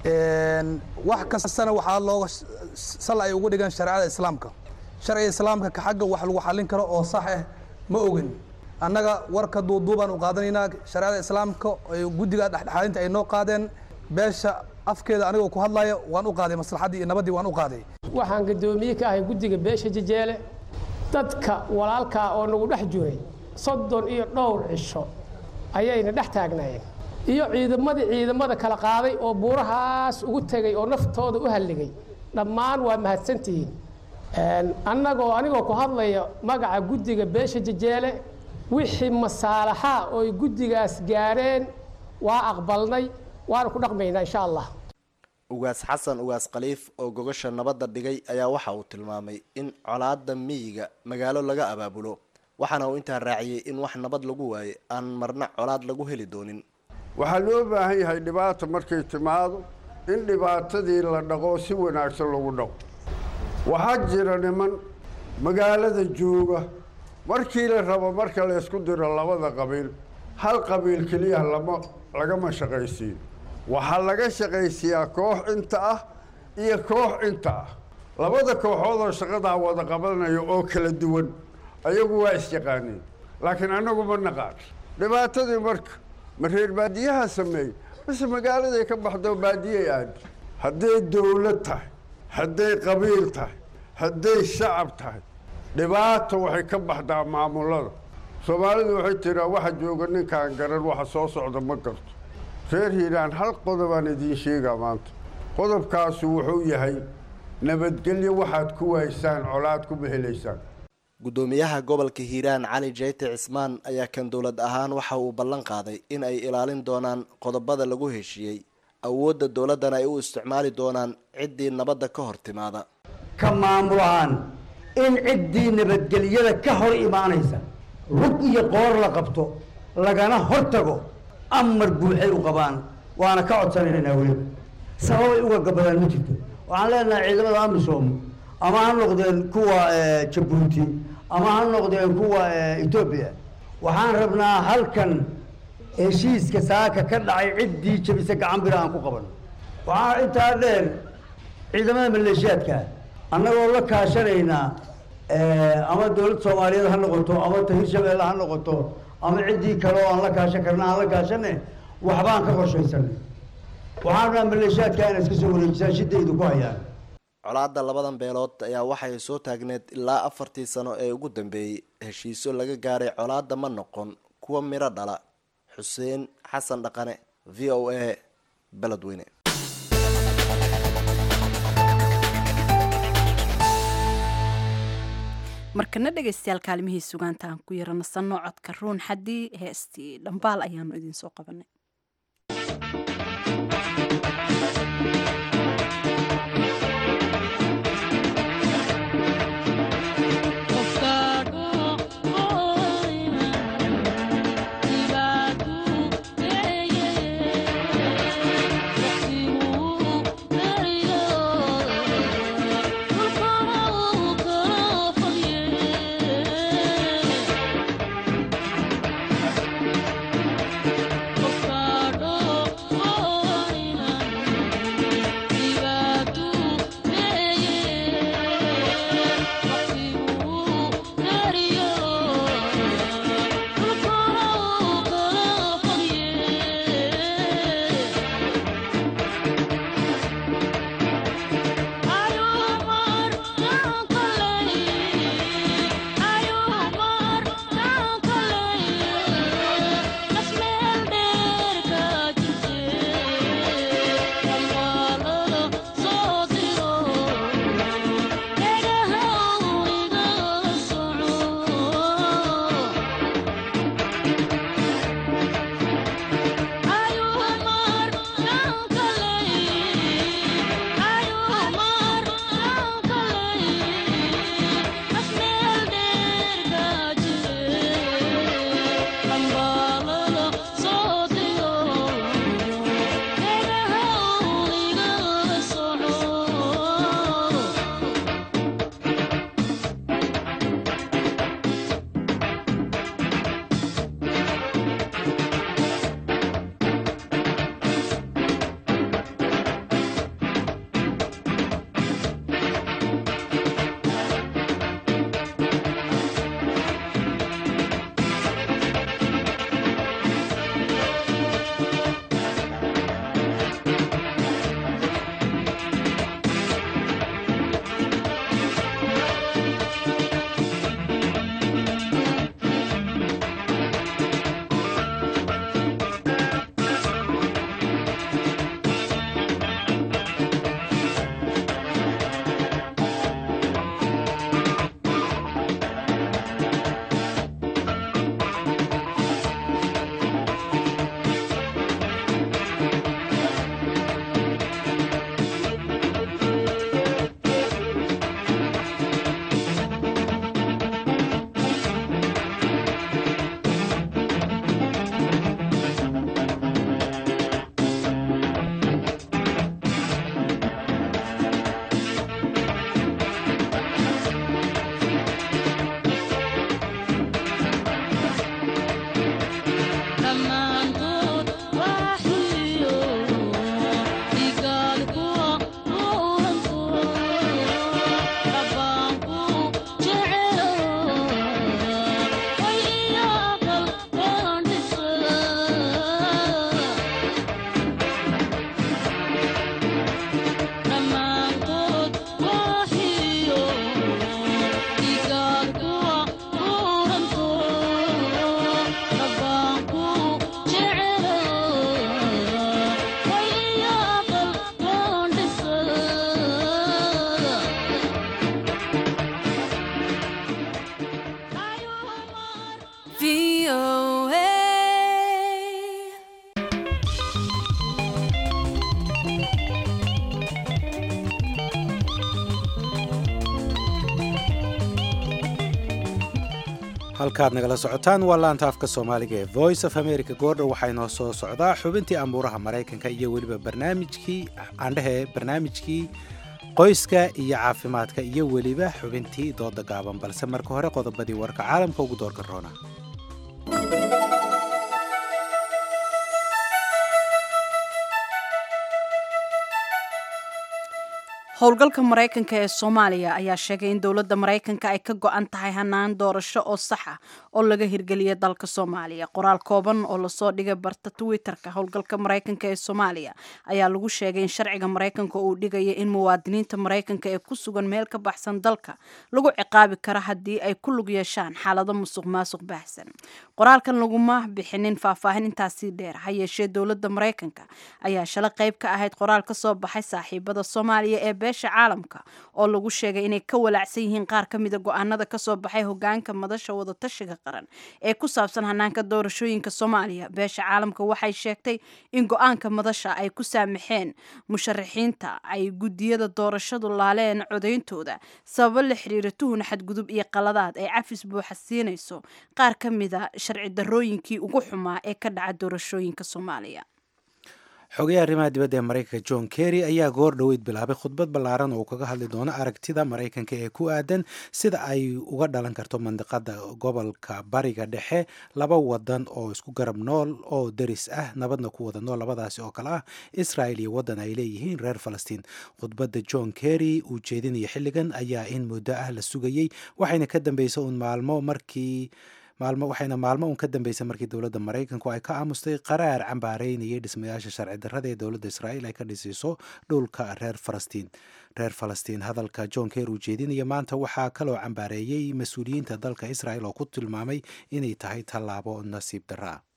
wax kastana waxaa looga sal ay ugu dhigan shareecada islaamka. sharciga islaamka ka xagga wax lagu xallin karo oo sax ah ma ogin. annaga warka duuduubaan u qaadanaynaa shareecada islaamka guddiga dhexdhexaadinta ay noo qaadeen. beesha afkeeda anigoo ku hadlaya waan u qaaday maslaxaddii iyo nabaddii waan u qaaday. waxaan guddoomiye ka ahay guddiga beesha jejeele. dadka walaalkaa oo nagu dhex jiray soddon iyo dhowr cisho ayayna dhex taagnaayeen, iyo ciidamadii ciidamada kala qaaday oo buurahaas ugu tegay oo naftooda u halligay. dhammaan waa mahadsantihiin. annagoo anigoo ku hadlaya magaca guddiga beesha jejeele, wixii masaalaxa oo ay guddigaas gaareen waa aqbalnay, waana ku dhaqmaynaa insha allah. ugaas xasan ugaas khaliif oo gogasha nabadda dhigay ayaa waxa uu tilmaamay in colaadda miyiga magaalo laga abaabulo, waxaana uu intaa raaciyey in wax nabad lagu waaye aan marna colaad lagu heli doonin. waxaa loo baahan yahay dhibaata markay timaado in dhibaatadii la dhaqo si wanaagsan lagu dhaqo. waxaa jira niman magaalada jooga, markii la rabo marka la isku diro labada qabiil, hal qabiil keliya lama lagama shaqaysiin. waxaa laga shaqaysiiyaa koox inta ah iyo koox inta ah. labada kooxood oo shaqadaa wada qabanayo oo kala duwan ayagu waa isjaqaaneen, laakiin annagu ma naqaan. dhibaatadii marka ma reer baadiyaha sameeyey base magaaladay ka baxdo baadiyay aadi. hadday dowlad tahay, hadday qabiil tahay, hadday shacab tahay, dhibaato waxay ka baxdaa maamulada. soomaalidu waxay tiraa waxa jooga ninkaan garan waxa soo socda ma garto. reer hiiraan hal qodobaan idiin sheegaa maanta qodobkaasu wuxuu yahay nabadgelyo waxaad ku waysaan colaad kuma helaysaan gudoomiyaha gobolka hiiraan cali jeyte cismaan ayaa kan dowlad ahaan waxa uu ballan qaaday in ay ilaalin doonaan qodobada lagu heshiiyey awoodda dowladdana ay u isticmaali doonaan ciddii nabadda ka hor timaada ka maamul ahaan in ciddii nabadgelyada ka hor imaanaysa rug iyo qoor la qabto lagana hor tago amar buuxay u qabaan waana ka codsanaynaa weliba sababay uga gabadaan ma jirto waxaan leenahay ciidamada amisom ama ha noqdeen kuwa jabuuti ama ha noqdeen kuwa etoobiya waxaan rabnaa halkan heshiiska saaka ka dhacay ciddii jabisa gacan bira aan ku qabanno waxaa intaa dheer ciidamada maleeshiyaadka annagoo la kaashanaynaa ama dowladda soomaaliyeed ha noqoto ama ta hirshabeelle ha noqoto ama ciddii kale oo aan la kaashan karna aan la kaashane waxbaan ka qorshaysanay waxaan rabnaa maleeshiyaadka inay iska soo wareejisaan shidaydu ku hayaan colaadda labadan beelood ayaa waxay soo taagneed ilaa afartii sano ee ugu dambeeyey heshiisyo laga gaaray colaadda ma noqon kuwa miro dhala xuseen xasan dhaqane v o a beledweyne markana dhegaystayaal kaalmihii sugaanta aan ku yara nasanno codka ruun xaddii heestii dhambaal ayaanu idiin soo qabanay Of O A. halkaad nagala socotaan waa laanta afka soomaaliga ee voice of america goordhow waxaa inoo soo socdaa xubintii amuuraha maraykanka iyo weliba barnaamijkii aandhehe barnaamijkii qoyska iyo caafimaadka iyo weliba xubintii dooda gaaban balse marka hore qodobadii warka caalamka ugu doorka roona. howlgalka maraykanka ee soomaaliya ayaa sheegay in dowladda maraykanka ay ka go-an tahay hanaan doorasho oo sax ah oo laga hirgeliya dalka soomaaliya. qoraal kooban oo lasoo dhigay barta twitterka howlgalka maraykanka ee soomaaliya ayaa lagu sheegay in sharciga maraykanka uu dhigaya in muwaadiniinta maraykanka ee ku sugan meel ka baxsan dalka lagu ciqaabi karo haddii ay ku lug yeeshaan xaalado musuq maasuq baahsan. qoraalkan laguma bixinin faahfaahin intaasii dheer, ha yeeshee dowladda maraykanka ayaa shalay qayb ka ahayd qoraal ka soo baxay saaxiibada soomaaliya ee beesha caalamka oo lagu sheegay inay ka walaacsan yihiin qaar ka mida go-aanada ka soo baxay hogaanka madasha wadatashiga qaran ee ku saabsan hanaanka doorashooyinka soomaaliya. beesha caalamka waxay sheegtay in go-aanka madasha ay ku saamaxeen musharaxiinta ay gudiyada doorashadu laaleen codeyntooda sababo la xiriira tuhun xadgudub iyo qaladaad ay cafis buuxa siinayso qaar ka mida sharci darrooyinkii ugu xumaa ee ka dhaca doorashooyinka soomaaliya. xogayaha arrimaha dibadda ee maraykanka john kerry ayaa goor dhoweyd bilaabay khudbad ballaaran oo kaga hadli doono aragtida maraykanka ee ku aadan sida ay uga dhalan karto mandiqada gobolka bariga dhexe laba wadan oo isku garab nool oo deris ah nabadna ku wada nool, labadaasi oo kale ah israel iyo waddan ay leeyihiin reer falastiin. khudbadda john kerry uu jeedinaya xilligan ayaa in muddo ah la sugayey, waxayna ka dambeysay uun maalmo markii maalmo waxayna maalmo uun ka dambeysay markii dowladda maraykanku ay ka aamustay qaraar cambaareynayay dhismayaasha sharci darrada ee dowladda israa'iil ay ka dhisayso dhulka reer falastiin reer falastiin hadalka john kerry uu jeedinaya maanta waxaa kaloo cambaareeyey mas-uuliyiinta dalka israel oo ku tilmaamay inay tahay tallaabo nasiib darra ah.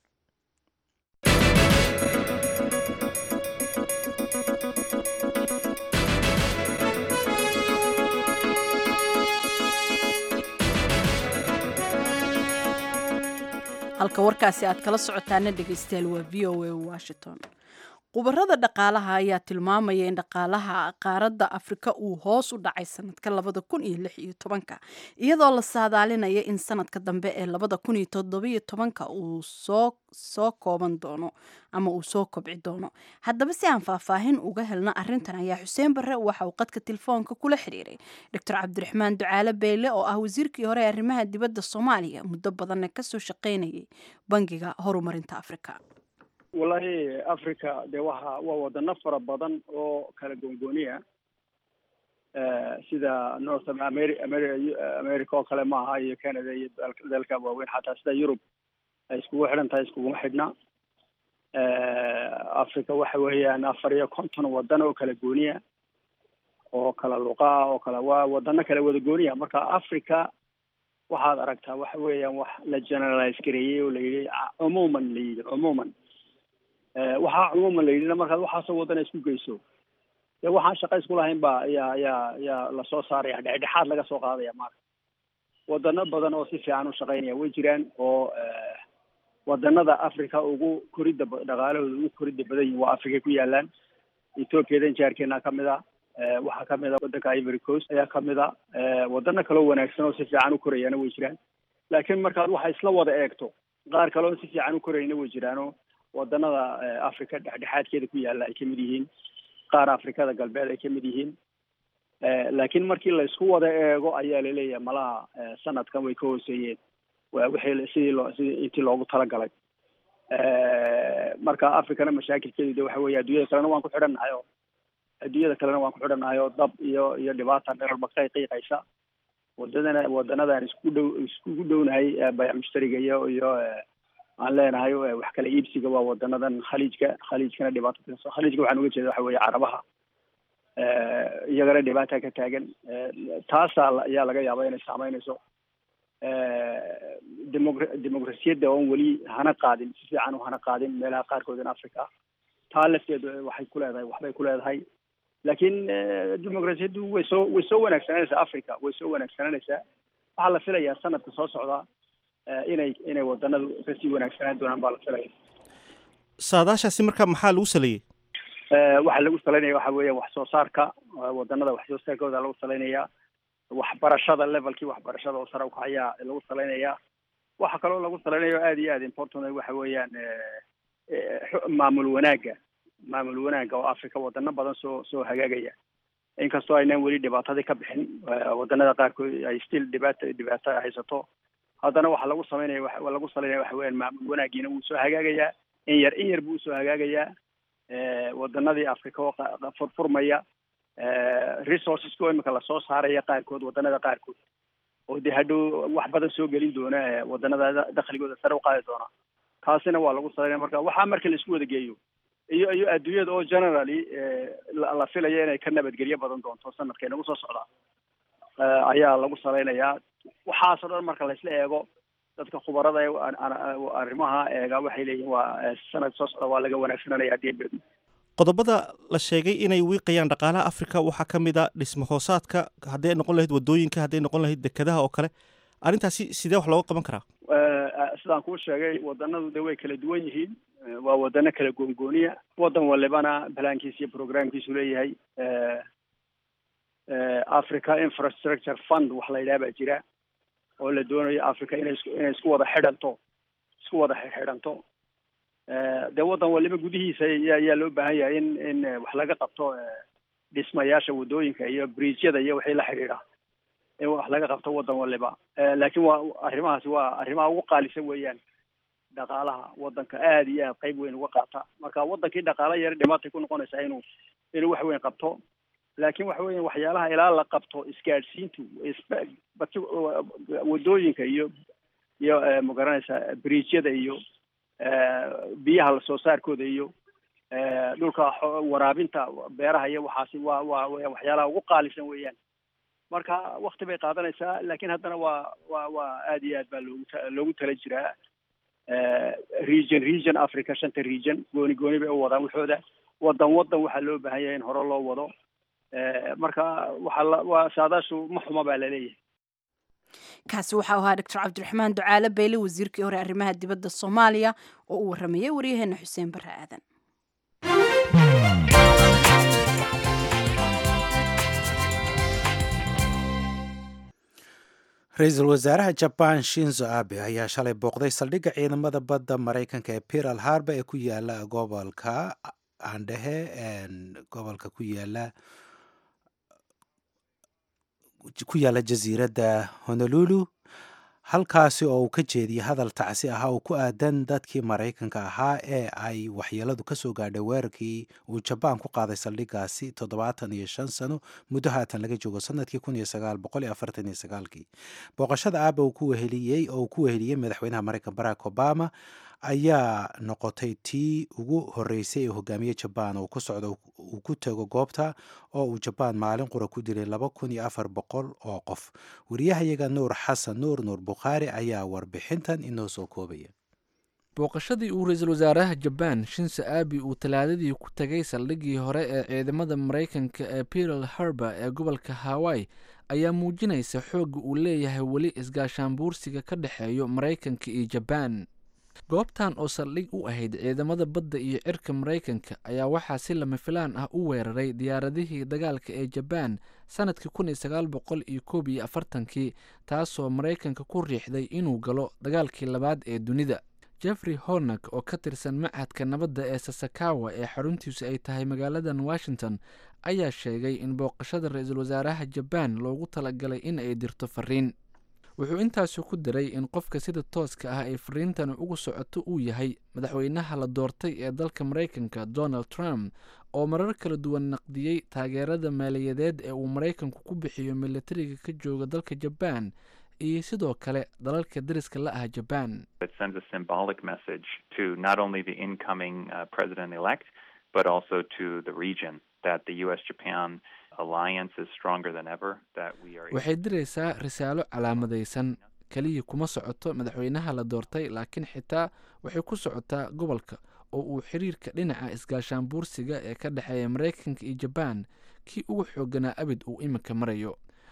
halka warkaasi aad kala socotaana dhegaystayaal waa v o a washington. khubarada dhaqaalaha ayaa tilmaamaya in dhaqaalaha qaaradda afrika uu hoos u dhacay sanadka labada kun iyo lix iyo tobanka iyadoo la saadaalinaya in sanadka dambe ee labada kun iyo toddobiyo tobanka uu soo soo kooban doono ama uu soo kobci doono. haddaba si aan faahfaahin uga helno arrintan ayaa xuseen barre waxa uu qadka telefoonka kula xiriiray doctor cabdiraxmaan ducaale beyle oo ah wasiirkii hore ee arrimaha dibadda soomaaliya muddo badanna kasoo shaqaynayay bangiga horumarinta afrika. wallahi africa dee waxa waa wadano fara badan oo kala goongooniya sida north ameri america oo kale maaha iyo canada iyo dalka waaweyn xataa sida yurub ay iskugu xidhan tahay iskuguma xidhna. africa waxa weeyaan afar iyo konton wadan oo kala gooniya oo kala luqa ah oo kala waa wadano kala wada gooniya. marka africa waxaad aragtaa waxa weeyaan wax la generalize gareeyey oo la yidhi cumuuman la yidhi cumuuman waxaa cumuuman la yidhina markaad waxaasoo wadana isku geyso dee waxaan shaqa isku lahayn ba ayaa ayaa ayaa lasoo saaraya dhexdhexaad laga soo qaadaya marka. wadano badan oo si fiican u shaqaynaya way jiraan oo wadanada africa ugu koridda dhaqaalahooda ugu koridda badan yihin waa africa ku yaalaan. ethoopiyadan jaarkeena kamid a waxaa kamid a wadanka ivory coast ayaa kamid a wadano kaloo wanaagsan oo si fiican u korayaana way jiraan. laakiin markaad waxa isla wada eegto qaar kale oo si fiican u korayna way jiraano wadanada africa dhexdhexaadkeeda ku yaala ay kamid yihiin, qaar afrikada galbeed ay kamid yihiin. laakiin markii la isku wada eego ayaa laleeyahay malaha sanadkan way ka hooseeyeen wixii sidii loo sidii intii loogu talagalay. marka africana mashaakilkeedu de waxa weeye adduunyada kalena waan ku xidhannahay oo adduunyada kalena waan ku xidhannahay oo dab iyo iyo dhibaata meel walba ka qiiqaysa. wadadana wadanadaan isku dhow iskugu dhownahay bayac mushtariga iyo iyo aan leenahay wax kala iibsiga waa wadanadan khaliijka khaliijkana dhibaato ka khaliijka waxaan uga jeeda waxa weeye carabaha iyagana dhibaata ka taagan. taasaa ayaa laga yaabaa inay saameynayso demogra- dimuqrasiyadda oon weli hana qaadin si fiican u hana qaadin meelaha qaarkood in africa taa lafteedu waxay ku leedahay waxbay ku leedahay. laakiin dimuqrasiyaddu way soo way soo wanaagsananaysaa africa way soo wanaagsananaysaa. waxaa la filayaa sanadka soo socda inay inay wadanadu kasii wanaagsanaan doonaan baa la filaya. saadaashaasi marka maxaa lagu saleeyey? waxaa lagu salaynaya waxa weeya wax soo saarka wadanada wax soo saarkooda lagu salaynayaa, waxbarashada levelkii waxbarashada oo sare u kacayaa lagu salaynayaa. waxa kaloo lagu salaynayo aad iyo aad important waxa weeyaan maamul wanaaga maamul wanaaga oo Afrika wadano badan soo soo hagaagaya, inkastoo aynaan weli dhibaatadii ka bixin wadanada qaarkood ay still dhibaato dhibaato haysato, haddana waxa lagu sameynaya waxa lagu salaynayaa waxa weeyaan maamul wanaagiina wuu soo hagaagayaa, in yar in yar buu soo hagaagayaa. wadanadii Afrika oo furfurmaya resources oo imika la soo saaraya qaarkood wadanada qaarkood oo de hadhow wax badan soo gelin doona wadanada dakhligooda sare u qaadi doona, taasina waa lagu salaynayaa. marka waxaa marka la isku wada geeyo iyo iyo adduunyada oo generally la filayo inay ka nabadgelyo badan doonto sanadka inagu soo socda ayaa lagu salaynayaa. waxaasoo dhan marka la isla eego dadka khubarada arrimaha eega waxay leeyihiin waa sanad soo socda waa laga wanaagsananaya haddii bedel. qodobada la sheegay inay wiiqayaan dhaqaalaha Afrika waxaa ka mid ah dhismo hoosaadka, hadday noqon lahayd wadooyinka, hadday noqon lahayd dekedaha oo kale. arrintaasi sidee wax looga qaban karaa? sidaan kuu sheegay wadanadu de way kala duwan yihiin, waa wadano kala goongooniya, wadan walibana balaankiisa iyo programkiisu leeyahay. Africa Infrastructure Fund wax la yidhaha baa jira oo la doonayo Africa inay inay isku wada xidhanto isku wada xidhanto de wadan waliba gudihiisa ayaa loo baahan yahay in in wax laga qabto dhismayaasha wadooyinka iyo bridge-yada iyo wixii la xiriira in wax laga qabto wadan waliba. laakiin waa arrimahaasi waa arrimaha ugu qaalisan weeyaan dhaqaalaha wadanka aad iyo aad qayb weyn uga qaata. marka wadankii dhaqaala yar dhimaatay ku noqonaysaa inuu inuu wax weyn qabto, laakiin waxa weeyaan waxyaalaha ilaa la qabto isgaadhsiintu wadooyinka iyo iyo magaranaysa bridge-yada iyo biyaha la soo saarkooda iyo dhulka waraabinta beeraha iyo waxaasi waa waa waxyaalaha ugu qaalisan weeyaan. marka waqti bay qaadanaysaa, laakiin haddana waa waa waa aad iyo aad baa loogu loogu tala jiraa. region region Africa shanta region gooni gooni bay u wadaan waxooda, wadan wadan waxaa loo baahan yahay in hore loo wado. marka waxa waa saadaashu ma xuma baa la leeyahay. kaasi waxa uu ahaa Doctor Cabdiraxmaan Ducaale Beyle, wasiirkii hore arrimaha dibadda Soomaaliya oo uu waramayay wariyaheena Xuseen Barre Aadan. ra-iisul wasaaraha Japan Shinzo Abe ayaa shalay booqday saldhigga ciidamada badda Mareykanka ee Pearl Harbor ee ku yaala gobolka Andhehe gobolka ku yaala ku yaala jasiiradda Honolulu, halkaasi oo uu ka jeediyay hadal tacsi ah oo ku aadan dadkii Mareykanka ahaa ee ay waxyeeladu ka soo gaadhay weerarkii uu Jabaan ku qaaday saldhiggaasi toddobaatan iyo shan sano muddo haatan laga joogo sanadkii kun iyo sagaal boqol iyo afartan iyo sagaalkii. booqashada Abe uu ku weheliyey oo uu ku weheliyey madaxweynaha Mareykanka Barack Obama ayaa noqotay tii ugu horeysay ee hogaamiye Jabaan oo ku socdo uu ku tago goobta oo uu Jabaan maalin qura ku dilay laba kun iyo afar boqol oo qof. wariyahayaga Nuur Xasan Nuur Nuur Bukhaari ayaa warbixintan inoo soo koobaya. booqashadii uu ra-iisul wasaaraha Jabaan Shinzo Abe uu talaadadii ku tagay saldhiggii hore ee ciidamada Mareykanka ee Pearl Harbor ee gobolka Hawaii ayaa muujinaysa xoogga uu leeyahay weli isgaashaanbuursiga ka dhexeeyo Mareykanka iyo Jabaan. goobtan oo saldhig u ahayd ciidamada badda iyo cirka Mareykanka ayaa waxaa si lama filaan ah u weeraray diyaaradihii dagaalka ee Jabaan sanadkii kun iyo sagaal boqol iyo koob iyo afartankii, taasoo Mareykanka ku riixday inuu galo dagaalkii labaad ee dunida. Jeffrey Hornack oo ka tirsan machadka nabadda ee Sasakawa ee xaruntiisu ay tahay magaaladan Washington ayaa sheegay in booqashada ra-iisul wasaaraha Jabaan loogu talagalay in ay dirto fariin. wuxuu intaasi ku daray in qofka sida tooska ah ay fariintani ugu socoto uu yahay madaxweynaha la doortay ee dalka Mareykanka Donald Trump oo marar kala duwan naqdiyey taageerada maaliyadeed ee uu Mareykanku ku bixiyo militariga ka jooga dalka Jabaan iyo sidoo kale dalalka dariska la ah Jabaan. It sends a symbolic message to not only the incoming uh, president-elect but also to the region that the U S Japan alliance is stronger than ever, that we are waxay diraysaa risaalo calaamadaysan kaliya kuma socoto madaxweynaha la doortay, laakiin xitaa waxay ku socotaa gobolka oo uu xiriirka dhinaca isgaashaanbuursiga ee ka dhexeeya Mareykanka iyo Jabaan kii ugu xooganaa abid uu iminka marayo.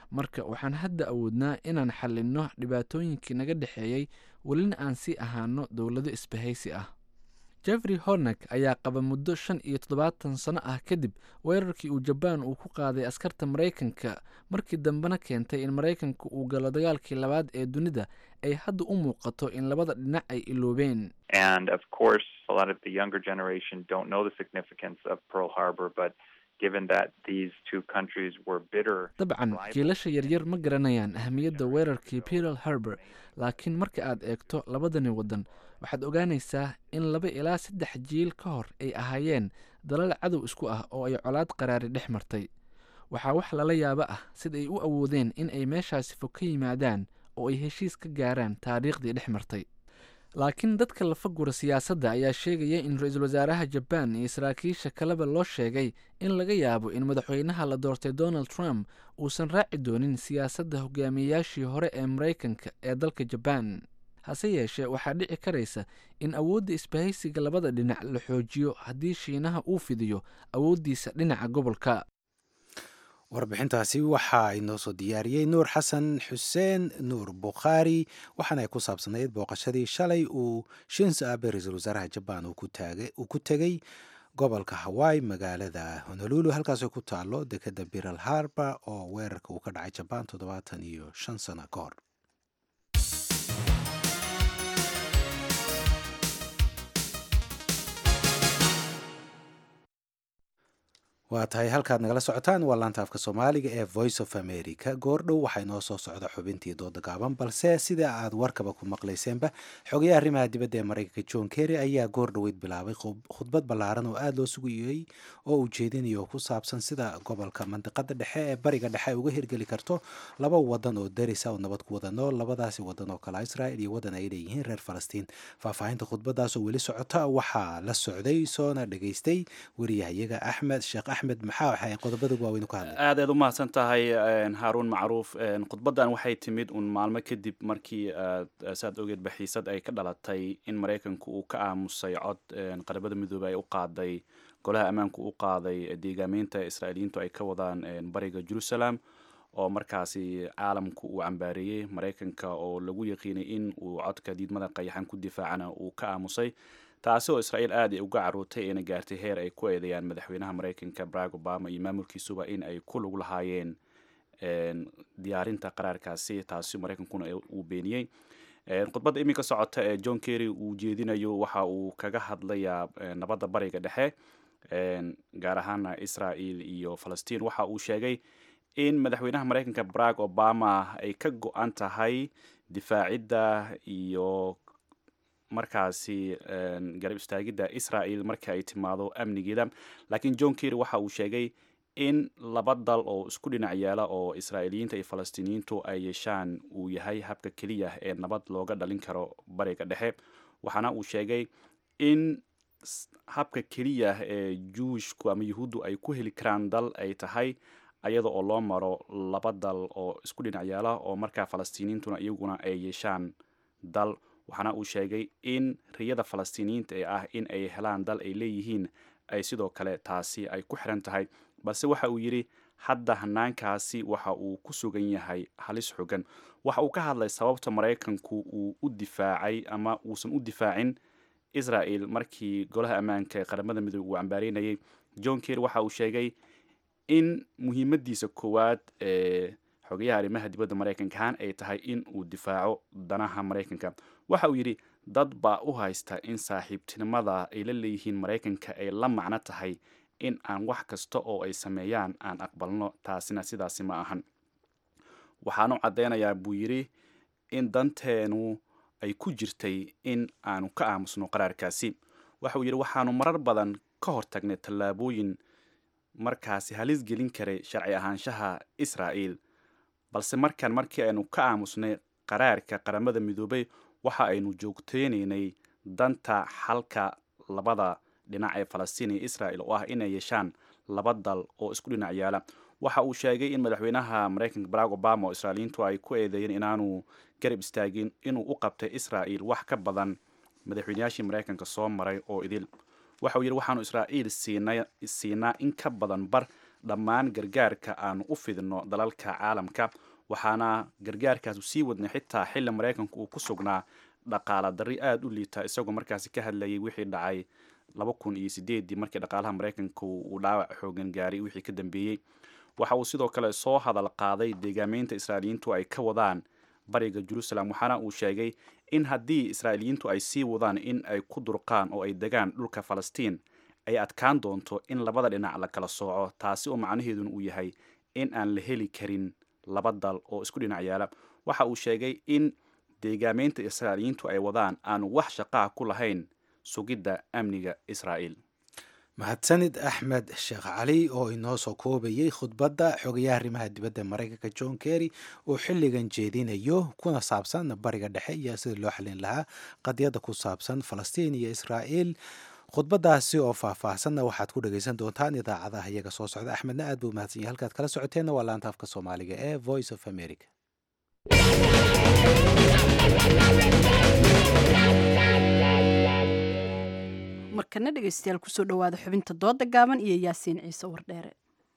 marka waxaan hadda awoodnaa inaan xallinno dhibaatooyinkii naga dhexeeyey welina aan sii ahaano dowlado isbahaysi ah. jeffrey hornak ayaa qaba muddo shan iyo toddobaatan sano ah kadib weerarkii uu jabaan uu ku qaaday askarta maraykanka markii dambena keentay in maraykanka uu galo dagaalkii labaad ee dunida ay hadda u muuqato in labada dhinac ay iloobeen. And of course, a lot of the younger generation don't know the significance of Pearl Harbor, but given that these two countries were bitter. dabcan jiilasha yaryar ma garanayaan ahamiyadda weerarkii Pearl Harbor, laakiin marka aad eegto labadani waddan waxaad ogaanaysaa in laba ilaa saddex jiil ka hor ay ahaayeen dalal cadow isku ah oo ay colaad qaraari dhex martay. waxaa wax lala yaabo ah sida ay u awoodeen in ay meeshaasi fog ka yimaadaan oo ay heshiis ka gaaraan taariikhdii dhex martay. laakiin dadka lafa gura siyaasadda ayaa sheegaya in ra-iisul wasaaraha jabaan iyo saraakiisha kaleba loo sheegay in laga yaabo in madaxweynaha la doortay donald trump uusan raaci doonin siyaasadda hogaamiyeyaashii hore ee maraykanka ee dalka jabaan. hase yeeshee waxaa dhici karaysa in awoodda isbahaysiga labada dhinac la xoojiyo haddii shiinaha uu fidiyo awooddiisa dhinaca gobolka. warbixintaasi waxa inoo soo diyaariyey nuur xasan xuseen nuur bukhaari waxaana ay ku saabsanayd booqashadii shalay uu shinzo abe ra-iisul wasaaraha jabaan uu ku tegey gobolka hawaii magaalada honolulu halkaasoo ku taalo dekeda Pearl Harbor oo weerarka uu ka dhacay jabaan toddobaatan iyo shan sano ka hor. waa tahay halkaad nagala socotaan waa laanta afka soomaaliga ee voice of america. goordhow waxaa inoo soo socda xubintii dooda gaaban, balse sida aad warkaba ku maqlayseenba xogayaha arrimaha dibadda ee maraykanka john kerry ayaa goor dhoweyd bilaabay khudbad ballaaran oo aada loo sugayey oo ujeedinayo ku saabsan sida gobolka mandiqada dhexe ee bariga dhexe ay uga hirgeli karto laba wadan oo darisa oo nabad ku wada nool. labadaasi wadan oo kale israel iyo wadan ay leeyihiin reer falastiin. faahfaahinta khudbadaas oo weli socota waxaa la socday soona dhageystay wariyahayaga axmed sheekh axmed maxaa waxay qodobada waaweyn ka hadlay. aad aad u mahadsan tahay haaruun macruuf. khudbadan waxay timid un maalmo kadib markii saad ogeed baxiisad ay ka dhalatay in maraykanku uu ka aamusay cod qaramada midoobay ay u qaaday golaha ammaanku u qaaday deegaameynta israa'iiliyiintu ay ka wadaan bariga jerusalem oo markaasi caalamku uu cambaareeyey maraykanka oo lagu yaqiinay in uu codka diidmada qayaxan ku difaacana uu ka aamusay, taasi oo israa'iil aad ay uga caruurtay eena gaartay heer ay ku eedeeyaan madaxweynaha maraykanka barack obama iyo maamulkiisuba in ay ku lug lahaayeen diyaarinta qaraarkaasi, taasi maraykankuna uu beeniyey. khudbadda iminka socota ee john kerry uu jeedinayo waxa uu kaga hadlayaa nabadda bariga dhexe, gaar ahaana israa'iil iyo falastiin. waxa uu sheegay in madaxweynaha maraykanka barack obama ay ka go-an tahay difaacidda iyo markaasi garab istaagidda israa'iil marka ay timaado amnigeeda. laakiin john kerry waxa uu sheegay in laba dal oo isku dhinac yaala oo israa'iiliyiinta iyo falastiiniyiintu ay yeeshaan uu yahay habka keliya ee nabad looga dhalin karo bariga dhexe. waxaana uu sheegay in habka keliya ee juushku ama yuhuuddu ay ku heli karaan dal ay tahay ayada oo loo maro laba dal oo isku dhinac yaala oo markaa falastiiniyiintuna iyaguna ay yeeshaan dal. waxaana uu sheegay in riyada falastiiniyiinta ee ah in ay helaan dal ay leeyihiin ay sidoo kale taasi ay ku xiran tahay, balse waxa uu yidhi hadda hanaankaasi waxa uu ku sugan yahay halis xogan. waxa uu ka hadlay sababta maraykanku uu u difaacay ama uusan u difaacin israa'iil markii golaha ammaanka ee qaramada midoobe uu cambaareynayay. john kerry waxa uu sheegay in muhiimadiisa koowaad ee xogayaha arrimaha dibadda maraykanka ahaan ay tahay in uu difaaco danaha maraykanka. waxa uu yidhi dad baa u haysta in saaxiibtinimada ay la leeyihiin maraykanka ay la macno tahay in aan wax kasta oo ay sameeyaan aan aqbalno, taasina sidaasi ma ahan. waxaanu caddeynayaa buu yidhi in danteenu ay ku jirtay in aanu ka aamusno qaraarkaasi. waxa uu yidhi waxaanu marar badan ka hortagnay tallaabooyin markaasi halis gelin karay sharci ahaanshaha israa'iil, balse markaan markii aynu ka aamusnay qaraarka qaramada midoobay waxa aynu joogteynaynay danta xalka labada dhinac ee falastiin iyo israa'iil oo ah inay yeeshaan laba dal oo isku dhinac yaala. waxa uu sheegay in madaxweynaha maraykanka barack obama oo israa'iiliyiintu ay ku eedeeyeen inaanu garab istaagin inuu u qabtay israa'iil wax ka badan madaxweynayaashii maraykanka soo maray oo idil. waxa uu yidhi waxaanu israa'iil siinay siinaa in ka badan bar dhammaan gargaarka aanu u fidino dalalka caalamka waxaana gargaarkaas sii wadnay xitaa xilli maraykanku uu ku sugnaa dhaqaala darri aada u liita isagoo markaasi ka hadlayay wixii dhacay laba kun iyo sideedii markii dhaqaalaha maraykanka uu dhaawac xoogan gaaray wixii ka dambeeyey waxa uu sidoo kale soo hadal qaaday deegaameynta israa'iiliyiintu ay ka wadaan bariga jerusalem waxaana uu sheegay in haddii israa'iiliyiintu ay sii wadaan in ay ku durqaan oo ay degaan dhulka falastiin ay adkaan doonto in labada dhinac la kala sooco taasi oo macnaheeduna uu yahay in aan la heli karin laba dal oo isku dhinac yaala waxa uu sheegay in deegaameynta israa'iiliyiintu ay wadaan aanu wax shaqaa ku lahayn sugidda amniga israa'iil mahadsanid axmed sheekh cali oo inoo soo koobayay khudbadda xogayaha arrimaha dibadda maraykanka john kerry oo xilligan jeedinayo kuna saabsan bariga dhexe iyo sidii loo xalin lahaa qadiyadda ku saabsan falastiin iyo israa'iil khudbadaasi oo faahfaahsanna waxaad ku dhagaysan doontaan idaacadaha iyaga soo socda axmedna aad buu mahadsan yahay halkaad kala socoteenna waa laanta afka soomaaliga ee voice of america markana dhegaystayaal kusoo dhawaada xubinta dooda gaaban iyo yaasiin ciise wardheere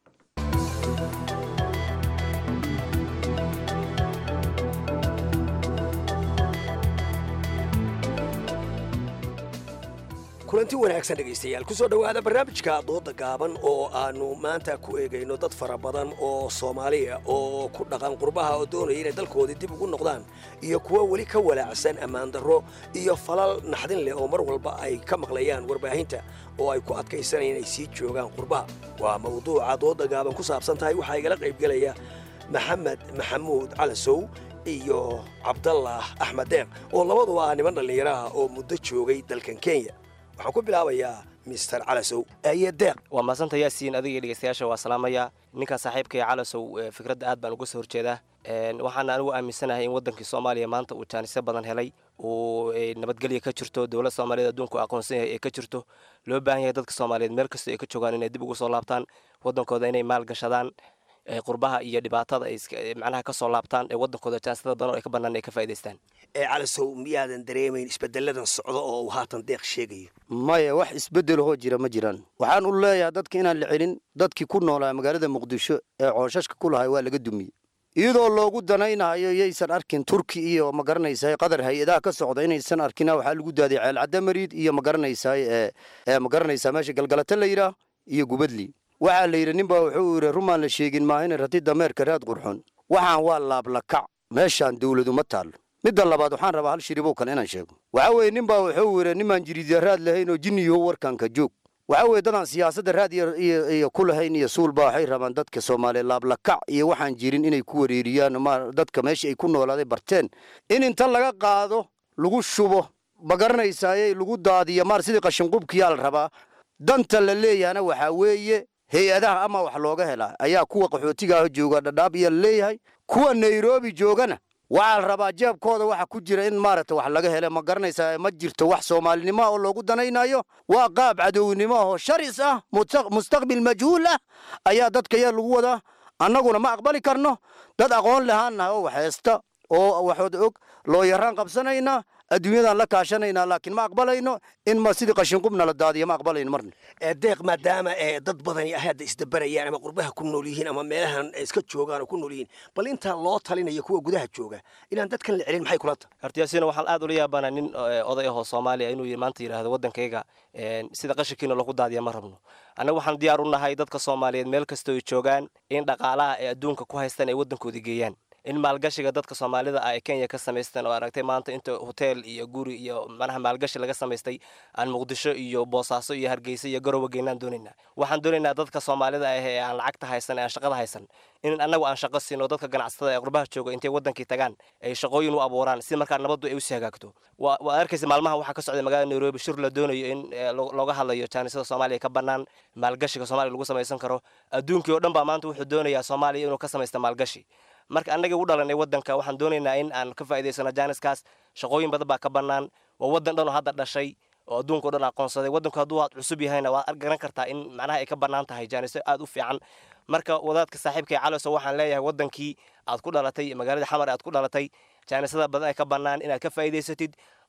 kulanti wanaagsan dhegaystayaal kusoo dhowaada barnaamijka dooda gaaban oo aanu maanta ku eegayno dad fara badan oo soomaaliya oo ku dhaqan qurbaha oo doonaya inay dalkoodii dib ugu noqdaan iyo kuwo weli ka walaacsan ammaan darro iyo falal naxdin leh oo mar walba ay ka maqlayaan warbaahinta oo ay ku adkaysanayaan inay sii joogaan qurbaha waa mawduuca dooda gaaban ku saabsan tahay waxaa igala qaybgelaya maxamed maxamuud calasow iyo cabdallah axmed deeq oo labaduba ah niman dhallinyaraha oo muddo joogay dalkan kenya waxaan ku bilaabayaa mister calasow aye deeq waa maasanta yaasiin adiga dhegeystayaasha waa salaamaya ninkan saaxiibkay calasow fikradda aad baan uga soo horjeedaa waxaana anigu aaminsanahay in waddankii soomaaliya maanta uu jaanisyo badan helay uu nabadgelya ka jirto dowlad soomaaliyeed adduunku aqoonsan yahay ee ka jirto loo baahan yahay dadka soomaaliyeed meel kasta ay ka joogaan inay dib ugu soo laabtaan waddankooda inay maal gashadaan qurbaha iyo dhibaatada ay macnaha ka soo laabtaan ee waddankooda jaanisada badan oo ay ka bannaan ay ka faa'iidaystaan ee calasow miyaadan dareemayn isbeddeladan socdo oo uu haatan deeq sheegayo maya wax isbeddelahoo jira ma jiraan waxaan u leeyahay dadka inaan la celin dadkii ku noolaa magaalada muqdisho ee cooshashka ku lahay waa laga dumiyey iyadoo loogu danaynayo yaysan arkin turki iyo ma garanaysaay qadar hay-adaha ka socda inaysan arkina waxaa lagu daaday ceel cadamariid iyo ma garanaysaay ee ma garanaysaa meesha galgalata la yidhaah iyo gubadli waxaa la yidhi ninbaa wuxuu yidhi rumaan la sheegin maahina rati dameerka raad qurxon waxaan waa laablakac meeshaan dawladu ma taallo midda labaad waxaan rabaa hal shiribow kale inaan sheego waxaa weeye ninbaa wuxuu yidhi nimaan jiriidya raad lahayn oo jinniyo warkanka joog waxaa weeye dadaan siyaasadda raad iyo ku lahayn iyo suulba waxay rabaan dadka soomaaliya laablakac iyo waxaan jirin inay ku wareeriyaan dadka meesha ay ku noolaaday barteen in inta laga qaado lagu shubo ma garanaysaaye lagu daadiyo maar sidii qashinqubkiyaa la rabaa danta la leeyahana waxaa weeye hay-adaha ama wax looga helaa ayaa kuwa qaxootigaah jooga dhadhaab iyo leeyahay kuwa nairobi joogana waxaa la rabaa jeebkooda waxa ku jira in maaragta wax laga hele ma garanaysaa ma jirto wax soomaalinimo oo loogu danaynayo waa qaab cadownimo oo sharis ah mustaqbil majhuul ah ayaa dadka yaa lagu wadaa annaguna ma aqbali karno dad aqoon lahaannaha oo wax haysta oo waxood og loo yaraan qabsanaynaa adduunyadan la kaashanaynaa laakiin ma aqbalayno in ma sidii qashinqubna la daadiyo ma aqbalayno marna deeq maadaama ee dad badani hadda isdabarayaan ama qurbaha ku nool yihiin ama meelahan iska joogaan oo ku nool yihiin bal intaa loo talinayo kuwa gudaha jooga inaan dadkan la celin maxay kula tahay hortiyaasiina waxaan aad ula yaabanaa nin oday ahoo soomaaliya inuu maanta yidhaahdo waddankayga sida qashinkiina lagu daadiya ma rabno annaga waxaan diyaar u nahay dadka soomaaliyeed meel kastoo ay joogaan in dhaqaalaha ee adduunka ku haystaan ay waddankooda geeyaan in maalgashiga dadka soomaalida ah ee kenya ka samaysteen oo aragtay maanta inta hotel iyo guri iyo manaha maalgashi laga samaystay aan muqdisho iyo boosaaso iyo hargeysa iyo garowe geynaan doonaynaa waxaan doonaynaa dadka soomaalida ah ee aan lacagta haysan ee aan shaqada haysan in annagu aan shaqo siino dadka ganacsatada ee qurbaha jooga intay waddankii tagaan ay shaqooyin u abuuraan si markaa nabaddu ay usii hagaagto waa arkaysa maalmaha waxaa ka socday magaalada nairobi shir la doonayo in looga hadlayo jaanisada soomaaliya ka bannaan maalgashiga soomaaliya lagu samaysan karo adduunkii oo dhan baa maanta wuxuu doonayaa soomaaliya inuu ka samaysta maalgashi marka annaga u dhalanay waddanka waxaan doonaynaa in aan ka faa'iidaysano jaaniskaas shaqooyin badan baa ka bannaan waa waddan dhan oo hadda dhashay oo adduunka o dhan aqoonsaday waddanku hadduu aad cusub yahayna waad garan kartaa in macnaha ay ka bannaan tahay jaaniso aad u fiican marka wadaadka saaxiibka caloso waxaan leeyahay waddankii aad ku dhalatay magaalada xamar aad ku dhalatay jaanisada badan ay ka bannaan inaad ka faa'iidaysatid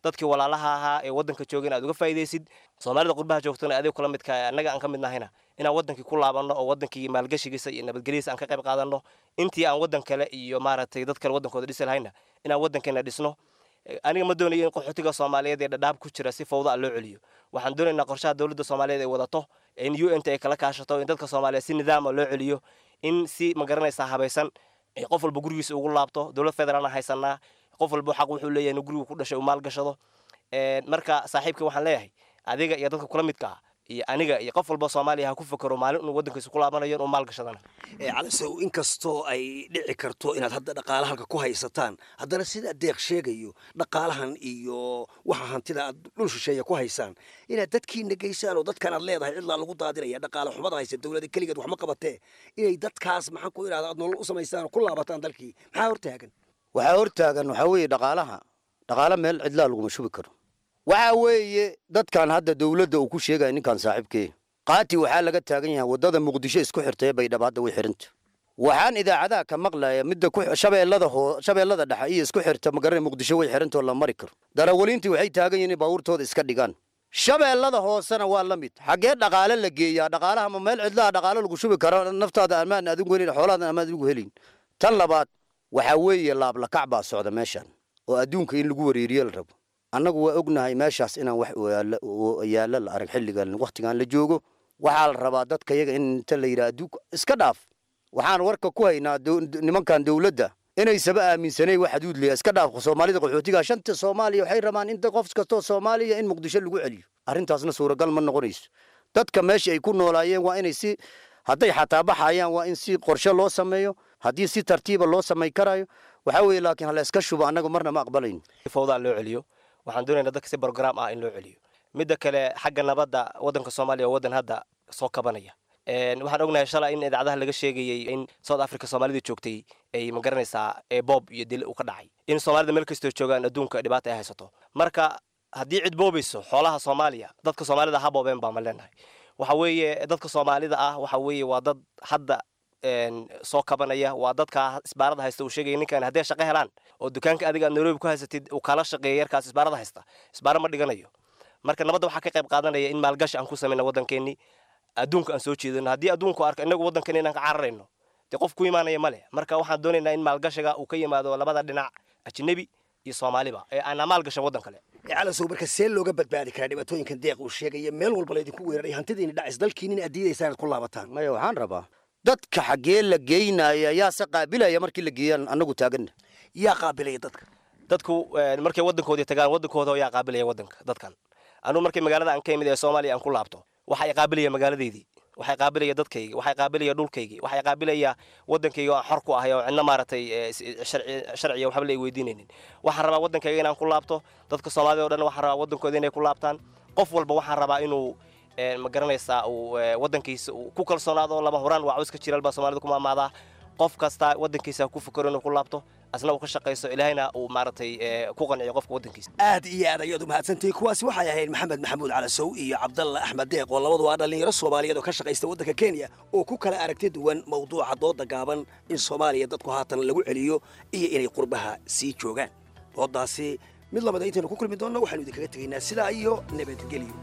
dadkii walaalaha ahaa ee waddanka joogay inaad uga faa'iidaysid soomaalida qurbaha joogtana adiga kula midka annaga aan ka mid nahayna inaan waddankii ku laabanno oo waddankii maalgashigiisa iyo nabadgelyadiisa aan ka qayb qaadanno intii aan waddan kale iyo maaragtay dad kale waddankooda dhisi lahayna inaan waddankeena dhisno aniga ma doonayo in qaxootiga Soomaaliyeed ee dhadhaab ku jira si fawda loo celiyo waxaan doonaynaa qorshaha dawladda Soomaaliyeed ay wadato in U N ta ay kala kaashato in dadka Soomaaliyeed si nidaam loo celiyo in si ma garanaysaa habaysan ay qof walba gurigiisa ugu laabto dawlad federaalna haysanaa qof walba xaq wuxuu leeyahay in guriga ku dhashay uu maal gashado ee marka saaxiibka waxaan leeyahay adiga iyo dadka kula midka iyo aniga iyo qof walba Soomaaliya ha ku fakaro maalin inuu waddankiisa ku laabanayo oo maal gashadana ee calasow inkastoo ay dhici karto inaad hadda dhaqaalaha halka ku haysataan haddana sida deeq sheegayo dhaqaalahan iyo waxa hantida aad dhul shisheeye ku haysaan inaad dadkiina geysaan oo dadkan aad leedahay cidla lagu daadinaya dhaqaale xumada haysa dawladda kaligeed wax ma qabatee inay dadkaas maxaan ku iraahdaa aad nolol u samaysaan ku laabataan dalkii maxaa hortaagan waxaa hortaagan waxaa weeye dhaqaalaha dhaqaale meel cidlaa laguma shubi karo waxa weeye dadkan hadda dawladda uu ku sheegay ninkan saaxiibkee qaati waxa laga taagan yahay wadada muqdisho isku xirtay bay dhabaada way xiranta waxaan idaacadaha ka maqlaaya midda ku shabeellada hoo shabeellada dhexe iyo isku xirta magaran muqdisho way xirantoo la mari karo darawaliintii waxay taagan yihiin baabuurtooda iska dhigaan shabeellada hoosana waa la mid xagee dhaqaale la geeyaa dhaqaalaha ma meel cidlaa dhaqaale lagu shubi karo naftaada amaan adigu helin xoolaada amaan adigu helin tan labaad waxa weeye laab la kacba socda meeshan oo adduunka in lagu wareeriyo la rabo annagu waa ognahay meeshaas inaan wax yaala la arag xilligan waqtigan la joogo waxa la rabaa dadka iyaga in inta la yiraahdo iska dhaaf waxaan warka ku haynaa nimankan dawladda inay saba aaminsanay wax xuduud leeyahay iska dhaaf Soomaalida qaxootiga shanta Soomaaliya waxay rabaan in qof kasto Soomaaliya in Muqdisho lagu celiyo arrintaasna suuragal ma noqonayso dadka meesha ay ku noolaayeen waa inay si hadday xataa baxayaan waa in si qorshe loo sameeyo haddii si tartiiba loo samay karayo waxa weeye laakiin hal iska shubo annagu marna ma aqbalayn fawda loo celiyo waxaan doonaynaa dadka si program ah in loo celiyo midda kale xagga nabadda waddanka Soomaaliya wadan hadda soo kabanaya een waxaan ognahay shalay in idaacadaha laga sheegayay in South Africa Soomaalida joogtay ay ma garanaysaa ee Bob iyo dil u ka dhacay in Soomaalida meel kasta joogaan adduunka dhibaato ay haysato marka haddii cid boobayso xoolaha Soomaaliya dadka Soomaalida ha boobeen baa ma leenahay waxa weeye dadka Soomaalida ah waxa weeye waa dad hadda een soo kabanaya waa dadka isbaarada haysta uu sheegay ninkan haddii shaqo helaan oo dukaanka adiga Nairobi ku haysatid uu kala shaqeeyo yarkaas isbaarada haysta isbaara ma dhiganayo marka nabadda waxa ka qayb qaadanaya in maalgashi aan ku sameeyno waddankeeni adduunka aan soo jeedino haddii adduunku arko inagu waddankeena inaan ka cararayno de qof ku imaanaya male marka waxaan doonaynaa in maalgashiga uu ka yimaado labada dhinac ajnabi iyo Soomaaliba ee aan maalgashan waddan kale calasow marka see looga badbaadi karaa dhibaatooyinkan deeq uu sheegay meel walba leedin ku weeraray hantidiina dhacis dalkiina adiidaysaan ku laabataan maya waxaan rabaa dadka xagee la geynaya yaa sa qaabilaya markii la geeyaan anagu taagan yaa qaabilaya dadka dadku markay waddankoodii tagaan waddankooda yaa qaabilaya waddanka dadkan anu markay magaalada aan ka imid ee Soomaaliya aan ku laabto waxa ay qaabilaya magaaladeedii waxa ay qaabilaya dadkayga waxa ay qaabilaya dhulkayga waxa ay qaabilaya waddankayga oo xor ku ah oo cidna maaratay sharci sharciga waxba la weydiinaynin waxaan rabaa waddankayga inaan ku laabto dadka Soomaalida oo dhan waxaan rabaa waddankooda inay ku laabtaan qof walba waxaan rabaa inuu ma garanaysaa uu waddankiisa ku kalsoonaado lama horaan waa iska jiral ba Soomaalida kuma maada qof kasta waddankiisa ku fikiro inuu ku laabto asna uu ka shaqeyso ilaahayna uu maaratay ku qanciyo qofka waddankiisa aad iyo aad ayaad u mahadsantahay kuwaasi waxay ahayd Maxamed Maxamuud Calasow iyo Cabdalla Axmed Deeq oo labadu waa dhalinyaro Soomaaliyeed oo ka shaqeysta waddanka Kenya oo ku kala aragti duwan mawduuca dooda gaaban in Soomaaliya dadku haatan lagu celiyo iyo inay qurbaha sii joogaan doodaasi mid lamada intaanu ku kulmi doonno waxaanu idinkaga tegaynaa sidaa iyo nabadgelyo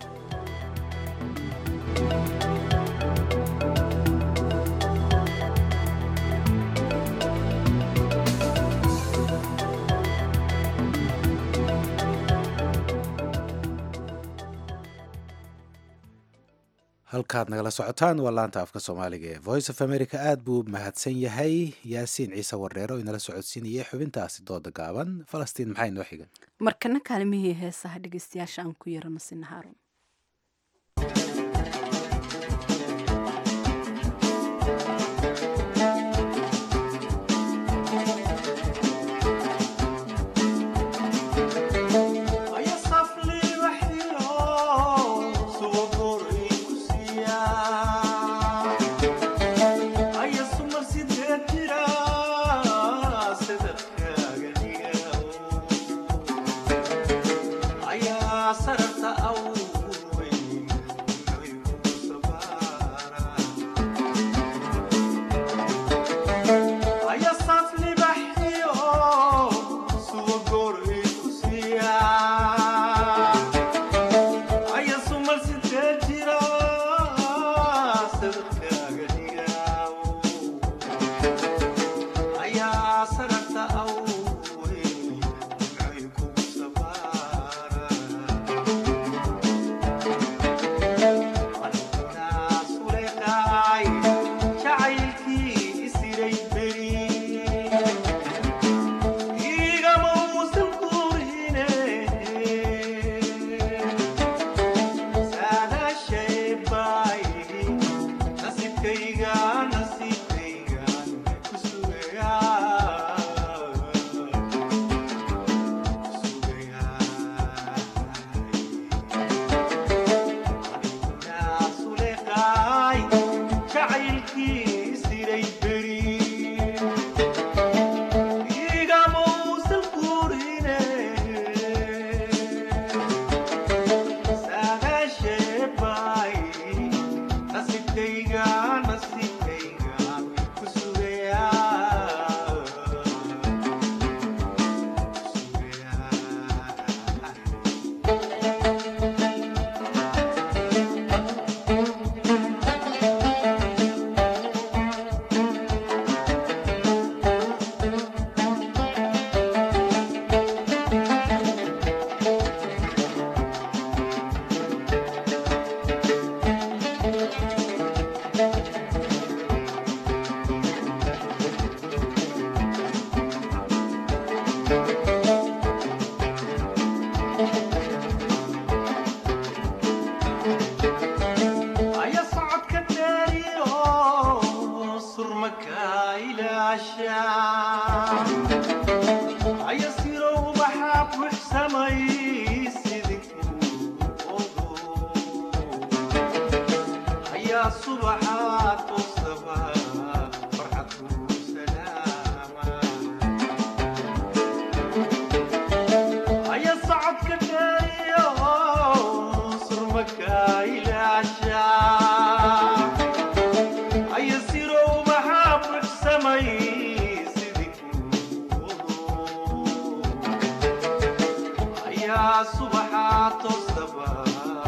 halkaad nagala socotaan waa laanta afka Soomaaliga ee Voice of America aad buu mahadsan yahay Yaasiin Ciise Wareero inala socodsiinayay xubintaasi dooda gaaban Falastiin maxay noo xigan markana kaalmihii heesaha dhageystayaasha aan ku yarano sinahaaro Yeah. يا صبحات الصباح فرحتكم سلامة يا صعب كفاية صر مكاي العشاء يا سيرو محابك سماي سيدك يا صبحات الصباح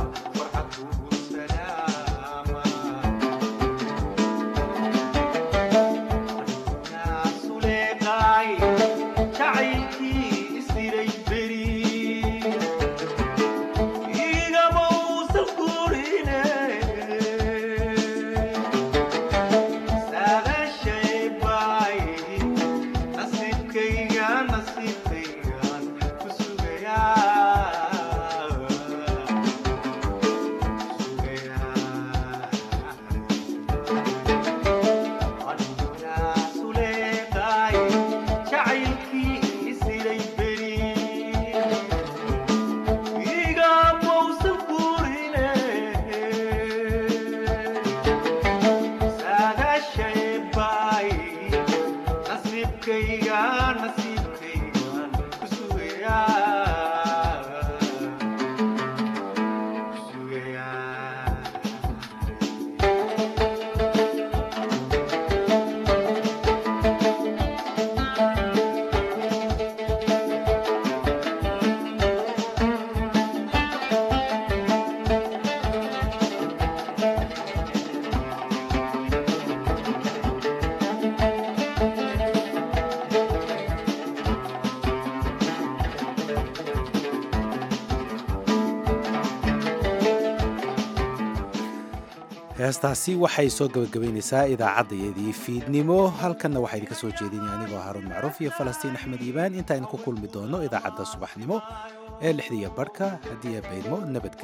heestaasi waxay soo gabagabaynaysaa idaacaddayadii fiidnimo halkanna waxaa idinka soo jeedinaya anigoo haruun macruuf iyo falastiin axmed iibaan intaaynu ku kulmi doonno idaacadda subaxnimo ee lixdiiyo barhka haddii abaydmo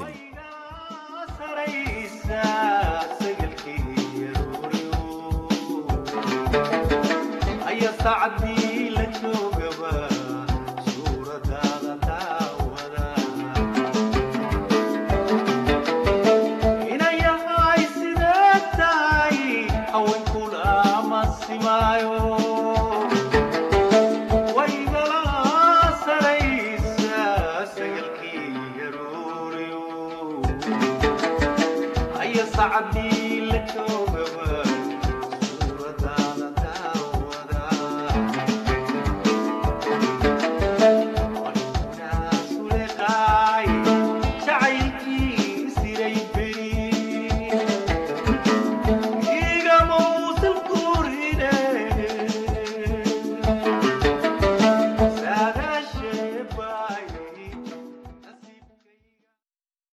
nabadgelyo عبدي لك وبابا